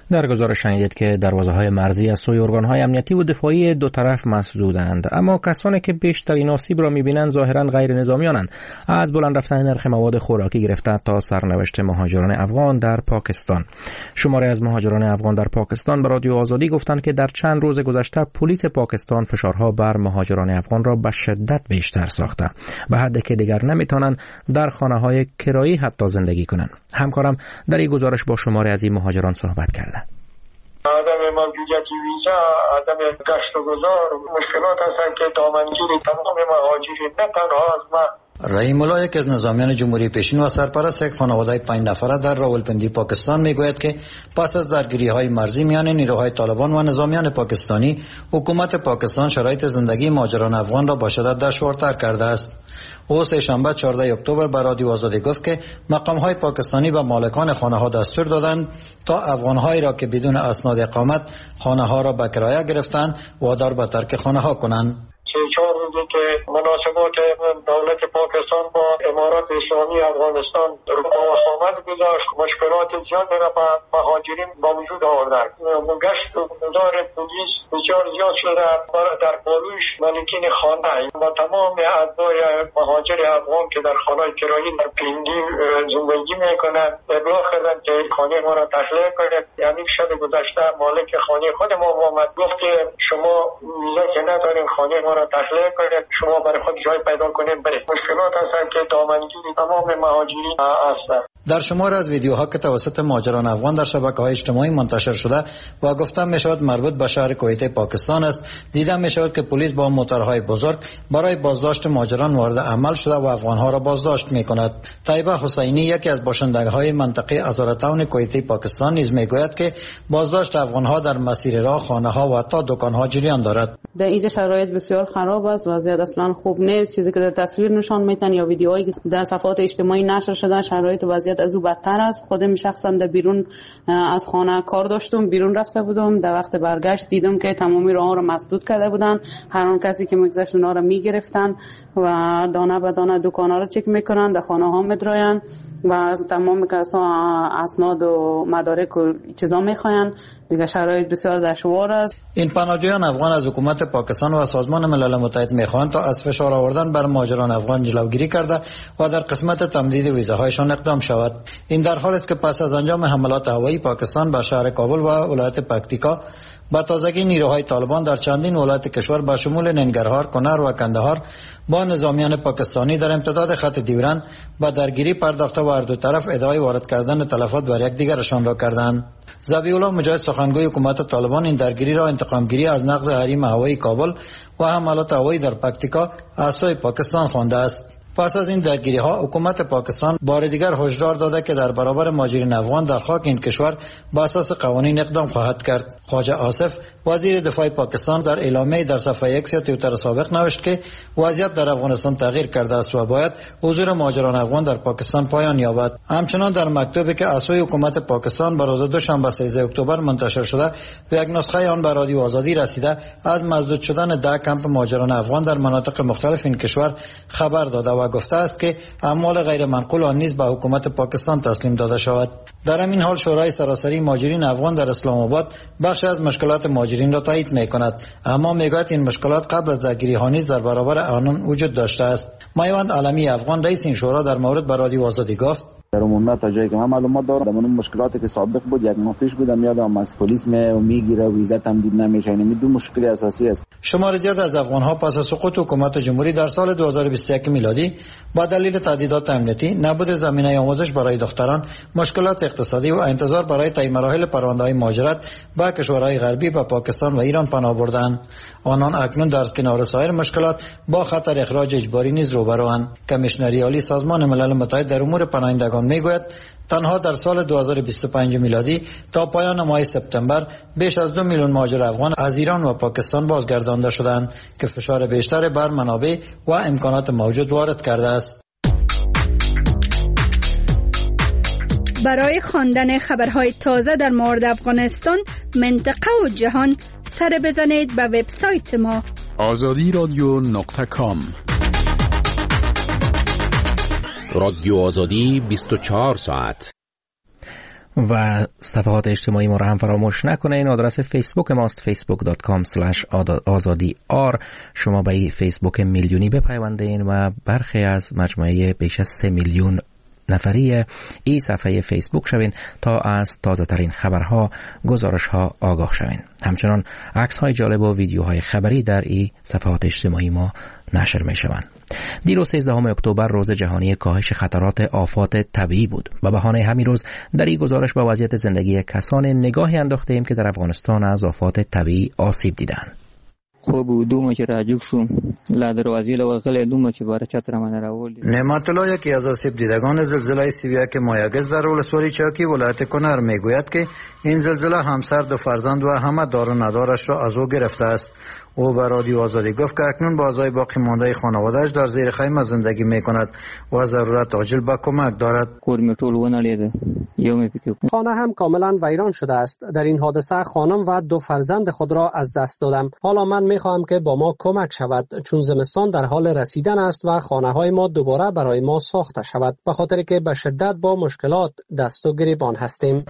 در گزارش شنیدید که دروازه‌های مرزی از سوی ارگان‌های امنیتی و دفاعی دو طرف مسدودند، اما کسانی که بیشترین آسیب را می‌بینند ظاهراً غیر نظامیانند، از بلند رفتن نرخ مواد خوراکی گرفته تا سرنوشت مهاجران افغان در پاکستان. شماری از مهاجران افغان در پاکستان به رادیو آزادی گفتند که در چند روز گذشته پلیس پاکستان فشارها بر مهاجران افغان را به شدت بیشتر ساخته، به حدی که دیگر نمی‌توانند در خانه‌های کرایی حتی زندگی کنند. همکارم در این گزارش با شماری از این مهاجران صحبت کرده. عدم موجودیت ویزا، عدم گشت و گذار، مشکلات هستند که دامنگیر تمام مهاجرین نه تنها از ما. رحیم الله، یک از نظامیان جمهوری پیشین و سرپرست یک خانواده 5 نفره در راولپندی پاکستان میگوید که پس از درگیری‌های مرزی میان نیروهای طالبان و نظامیان پاکستانی، حکومت پاکستان شرایط زندگی مهاجران افغان را با شدت دشوارتر کرده است. او سه‌شنبه 14 اکتبر به رادیو آزادی گفت که مقام‌های پاکستانی به مالکان خانه‌ها دستور دادند تا افغان‌هایی را که بدون اسناد اقامت خانه‌ها را به کرایه گرفتند وادار به ترک خانه‌ها کنند. 3-4 روزی که مناسبات دولت پاکستان با امارات اسلامی افغانستان رو آمد گذاشت، مشکلات زیاد را به مهاجرین با وجود آوردند. گشت و گذار پلیس بسیار زیاد شده در بالوش مالکین خانه و تمام اتباع مهاجر افغان که در خانه کرایی در پندی زندگی میکنند ابلاغ کردند که خانه ما را تخلیه کنید. یعنی شب گذشته مالک خانه خود ما آمد گفت که شما ویزا که ندارین خانه ما را تخلیه کنید، شما برای خود جای پیدا کنید برید. مشکلات هستند که دامنگیری تمام مهاجرین هستند. در شمار از ویدیوها که توسط مهاجران افغان در شبکه‌های اجتماعی منتشر شده و گفته می‌شود مربوط به شهر کویت پاکستان است، دیده می‌شود که پلیس با موتورهای بزرگ برای بازداشت مهاجران وارد عمل شده و افغان‌ها را بازداشت می‌کند. طیبه حسینی، یکی از باشندگان منطقه ازارتاون کویت پاکستان، نیز می‌گوید که بازداشت افغان‌ها در مسیر راه، خانه‌ها و حتی دکان‌ها جریان دارد. در اینجا شرایط بسیار خراب است، وضعیت اصلا خوب نیست. چیزی که در تصویر نشان میدن یا ویدیوهایی که در صفحات اجتماعی نشر شده، شرایط و وضعیت از او بدتر است. خودم شخصا در بیرون از خانه کار داشتم، بیرون رفته بودم، در وقت برگشت دیدم که تمامی راه‌ها را مسدود کرده بودن. هر اون کسی که میگذشت اونها را میگرفتن و دانه به دانه دکانا را چک میکنن، در خانه ها میدراین و تمام کسا اسناد و مدارک و چیزا میخواین. دیگه شرایط بسیار دشوار است. این پناهجویان افغان از حکومت پاکستان و سازمان ملل متحد میخواهند تا از فشار آوردن بر مهاجران افغان جلوگیری کرده و در قسمت تمدید ویزاهایشان اقدام شود. این در حالی است که پس از انجام حملات هوایی پاکستان بر شهر کابل و ولایت پکتیکا با تازگی نیروهای طالبان در چندین ولایت کشور به شمول ننگرهار، کنر و کندهار با نظامیان پاکستانی در امتداد خط دیورند با درگیری پرداخته و هر دو طرف ادعای وارد کردن تلفات بر یکدیگرشان را کردند. ذبیح الله مجاهد، سخنگوی حکومت طالبان، این درگیری را انتقامگیری از نقض حریم هوایی کابل و حملات هوایی در پکتیکا از سوی پاکستان خوانده است. پس از این درگیری ها حکومت پاکستان بار دیگر هشدار داده که در برابر مهاجرین افغان در خاک این کشور با اساس قوانین اقدام خواهد کرد. خواجه آصف، وزیر دفاع پاکستان، در اعلامیه در صفحه ایکس یا توییتر سابق نوشت که وضعیت در افغانستان تغییر کرده است و باید حضور مهاجران افغان در پاکستان پایان یابد. همچنان در مکتوبی که از سوی حکومت پاکستان به روز دوشنبه 13 اکتبر منتشر شده و یک نسخه آن به رادیو آزادی رسیده، از مسدود شدن 10 کمپ مهاجران افغان در مناطق مختلف این کشور خبر داده و گفته است که اموال غیر منقول آن نیز به حکومت پاکستان تسلیم داده شود. در همین حال شورای سراسری مهاجرین افغان در اسلام آباد بخش از مشکلات مهاجرین را تایید می‌کند، اما میگوید این مشکلات قبل از درگیری‌ها نیز در برابر آنان وجود داشته است. مایوند علمی افغان، رئیس این شورا، در مورد به رادیو آزادی گفت: در عمومیت تا جایی که من معلومات دارم اون مشکلاتی که سابق بود، یک ماه پیش بودم یادم از پلیس میگیره ویزا تمدید نمیشه. این دو مشکل اساسی است. شمار زیاد از افغان‌ها پس از سقوط حکومت جمهوری در سال 2021 میلادی با دلیل تهدیدات امنیتی، نبود زمینه آموزش برای دختران، مشکلات اقتصادی و انتظار برای طی مراحل پرونده‌های مهاجرت به کشورهای غربی به پاکستان و ایران پناه بردند. آنان اکنون در کنار سایر مشکلات با خطر اخراج اجباری نیز روبروند. کمیشنری عالی سازمان ملل متحد در امور پناهندگان میگوید تنها در سال 2025 میلادی تا پایان ماه سپتامبر بیش از 2 میلیون مهاجر افغان از ایران و پاکستان بازگردانده شدند که فشار بیشتر بر منابع و امکانات موجود وارد کرده است. برای خواندن خبرهای تازه در مورد افغانستان، منطقه و جهان، سر بزنید به وبسایت ما azadiradio.com. رادیو آزادی 24 ساعت. و صفحات اجتماعی ما را هم فراموش نکنین. آدرس فیسبوک ماست facebook.com/azadi.r. شما به این فیسبوک میلیونی بپیوندین و برخی از مجموعه بیش از 3 میلیون نفری این صفحه فیسبوک شوین تا از تازه ترین خبرها، گزارشها آگاه شوین. همچنان عکس های جالب و ویدیوهای خبری در این صفحات اجتماعی ما نشر می شوند. دیروز 13 اکتبر روز جهانی کاهش خطرات آفات طبیعی بود و بهانه همین روز در این گزارش به وضعیت زندگی کسان نگاهی انداخته ایم که در افغانستان از آفات طبیعی آسیب دیدند. خوب دومه که راجوک شو لا دروازی له وغله دومه چې بار چتر من راول. نعمت الله یکی از آسیب دیدگان زلزله سیویک مایاگز در ولسوالی چاکی ولایت کنر میگوید که این زلزله همسر دو فرزند و همه دار و ندارش را از او گرفته است. او به رادیو آزادی گفت که اکنون با اعضای باقی مانده خانواده‌اش در زیر خیمه زندگی میکند و ضرورت عاجل به کمک دارد. خانه هم کاملا ویران شده است. در این حادثه خانم و دو فرزند خود را از دست دادم. حالا من میخواهم که با ما کمک شود چون زمستان در حال رسیدن است و خانه های ما دوباره برای ما ساخته شود، به خاطر که به شدت با مشکلات دست و گریبان هستیم.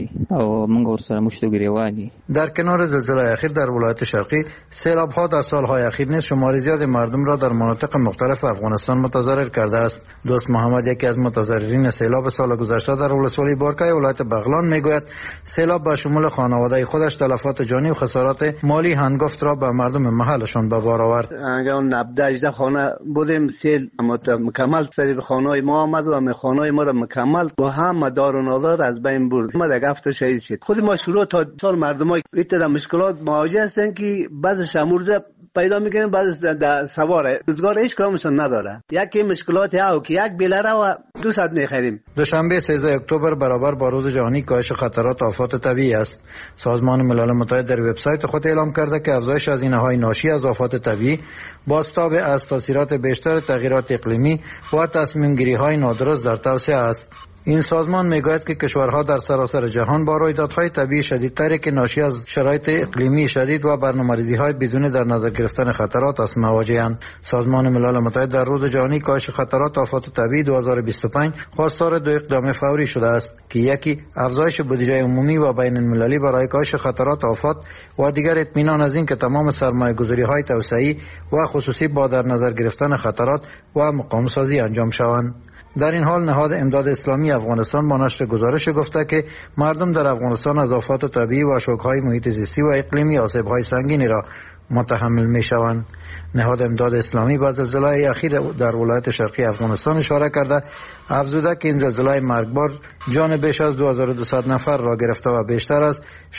در کنار زلزله اخیر در ولایت شرقی، سیلاب ها در سالهای اخیر نیز شمار زیاد مردم را در مناطق مختلف افغانستان متضرر کرده است. دوست محمد یکی از متضررین سیلاب سال گذشته در ولسوالی بارکای ولایت بغلان میگوید سیلاب به شمول خانواده خودش تلفات جانی و خسارات مالی هنگفت را به مردم محلشان به بار آورد. اگر 18 خانه بودیم، سیل مکمل سری خانه‌های ما آمد و خانه‌های ما را مکمل با هم دار و نادار از بین برد. ما یک هفته شهید شد. خود ما شروع تا سال مردمای ایتر مشکلات مواجه هستن که بعضش امروزه پیدا میکنیم، بعض در سواره روزگار هیچ کامشون نداره. یکی مشکلات او که یک بیلره و 200 میخریم. دوشنبه 13 اکتبر برابر با روز جهانی کاهش خطرات آفات طبیعی است. سازمان ملل متحد در وبسایت خود اعلام کرده که افزایش هزینه‌های ناشی از آفات طبیعی بازتاب از تاثیرات بیشتر تغییرات اقلیمی و تصمیم‌گیری‌های نادرست در توسعه است. این سازمان میگوید که کشورها در سراسر جهان با رویدادهای طبیعی شدیدتری که ناشی از شرایط اقلیمی شدید و برنامه‌ریزی‌های بدون در نظر گرفتن خطرات است مواجه‌اند. سازمان ملل متحد در روز جهانی کاهش خطرات آفات طبیعی 2025 خواستار دو اقدام فوری شده است که یکی افزایش بودجه عمومی و بین المللی برای کاهش خطرات آفات و دیگر اطمینان از این که تمام سرمایه‌گذاری‌های توسعه‌ای و خصوصی با در نظر گرفتن خطرات و مقام‌سازی انجام شوند. در این حال نهاد امداد اسلامی افغانستان با نشر گزارش گفته که مردم در افغانستان از آفات طبیعی و شوک‌های محیط زیستی و اقلیمی آسیب‌های سنگینی را متحمل می‌شوند. نهاد امداد اسلامی با زلزله اخیر در ولایت شرقی افغانستان اشاره کرده افزوده که این زلزله مرگبار جان بیش از 2200 نفر را گرفته و بیشتر از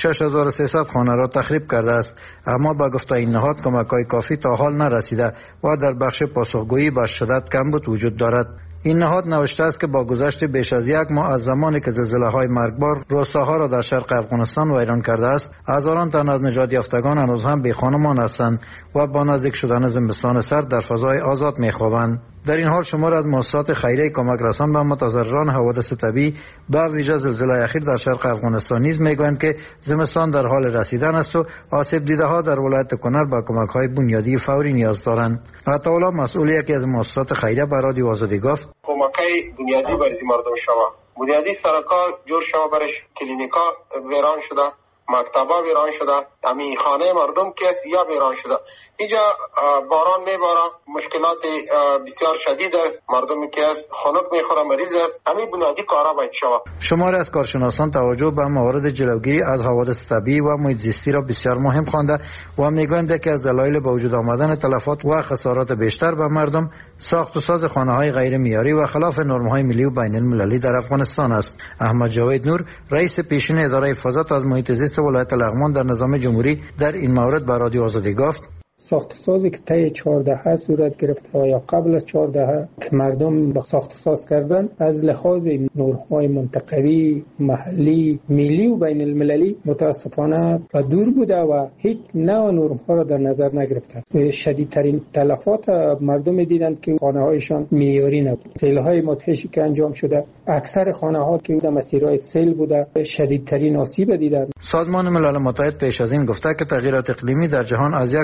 6300 خانه را تخریب کرده است، اما با گفته این نهاد کمک‌های کافی تا حال نرسیده و در بخش پاسخگویی به شدت کمبود وجود دارد. این نهاد نوشته است که با گذشت بیش از یک ماه از زمانی که زلزله‌های مرگبار روستاها را در شرق افغانستان ویران کرده است، هزاران تن از نجات یافتگان هنوز هم بی‌خانمان هستند و با نزدیک شدن زمستان سرد در فضای آزاد می‌خوابند. در این حال شمار از مؤسسات خیریه کمک رسان به متضرران حوادث طبیعی به ویژه زلزله اخیر در شرق افغانستان نیز میگویند که زمستان در حال رسیدن است و آسیب دیده‌ها در ولایت کنر به کمک‌های بنیادی فوری نیاز دارند. عطاالله مسئول یکی از مؤسسات خیریه به رادیو آزادی گفت کمک‌های بنیادی برای مردم شود. بنیادی سرکا جور شود، برش کلینیکا ویران شده، مکتبا ویران شده، همین خانه مردم که است یا ویران شده. اینجا باران میباره، مشکلات بسیار شدید است، مردمی که است خنک میخوره، مریض است. همین بنیادی کارا باید شود. شمار از کارشناسان توجه به موارد جلوگیری از حوادث طبیعی و محیط زیستی را بسیار مهم خوانده و میگویند که از دلایل به وجود آمدن تلفات و خسارات بیشتر به مردم ساخت و ساز خانه‌های غیر معیاری و خلاف نرم‌های ملی و بین المللی در افغانستان است. احمد جاوید نور رئیس پیشین اداره حفاظت از محیط زیست ولایت لغمان در نظام جمهوری در این مورد به رادیو آزادی گفت ساخت سازی که طی 14 صورت گرفته و یا قبل از 14 که مردم با ساخت ساز کردن از لحاظ نورهای منطقوی، محلی، ملی و بین المللی متاسفانه و دور بوده و هیچ نوع نورها را در نظر نگرفتند. شدیدترین تلفات مردم دیدند که خانه هایشان معیاری نبود. سیل‌های مدهشی که انجام شده، اکثر خانه ها که در مسیرهای سیل بوده شدیدترین آسیب دیدند. سازمان ملل متحد پیش از این گفته که تغییرات اقلیمی در جهان از یک سو باران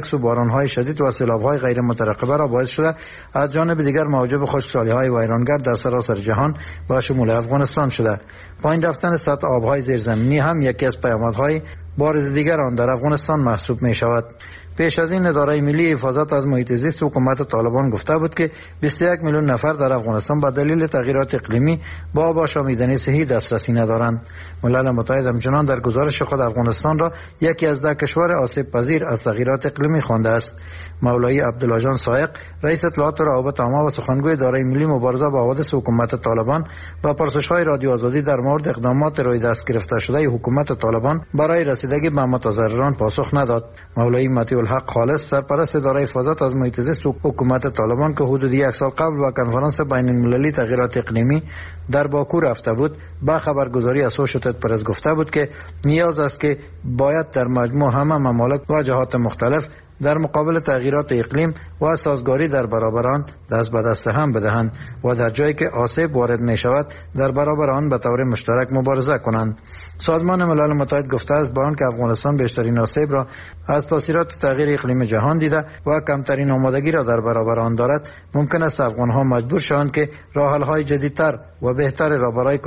بارانهای شدید و سیلاب‌های غیر مترقبه را باعث شده از جانب دیگر موجب خشکسالی‌های ویرانگر در سراسر جهان با شمول افغانستان شده. پایین رفتن سطح آب‌های زیرزمینی هم یکی از پیامدهای بارز دیگر آن در افغانستان محسوب می شود. پیش از این اداره ملی حفاظت از محیط زیست حکومت طالبان گفته بود که 21 میلیون نفر در افغانستان به دلیل تغییرات اقلیمی با آب آشامیدنی صحی دسترسی ندارند. ملل متحد همچنان در گزارش خود افغانستان را یکی از 10 کشور آسیب پذیر از تغییرات اقلیمی خوانده است. مولوی عبدالله جان سایق، رئیس اطلاعات و روابط عامه و سخنگوی اداره ملی مبارزه با حوادث حکومت طالبان، با پرسش‌های رادیو آزادی در مورد اقدامات روی دست گرفته شده حکومت طالبان برای رسیدگی به متضرران پاسخ نداد. مولوی مطیع الحق خالص، سرپرست اداره حفاظت از محیط زیست حکومت طالبان که حدود 1 سال قبل با کنفرانس بین المللی تغییرات اقلیمی در باکو رفته بود، با خبرگزاری اسوشییتد پرس گفته بود که نیاز است که باید در مجموع همه ممالک و جهات مختلف در مقابل تغییرات اقلیم و سازگاری در برابر آن دست به دست هم بدهند و در جایی که آسیب وارد می شود در برابر آن به طور مشترک مبارزه کنند. سازمان ملل متحد گفته است با آنکه افغانستان بیشترین آسیب را از تاثیرات تغییر اقلیم جهان دیده و کمترین آمادگی را در برابر آن دارد، ممکن است افغانها مجبور شوند که راه حل‌های جدیدتر و بهتر را برای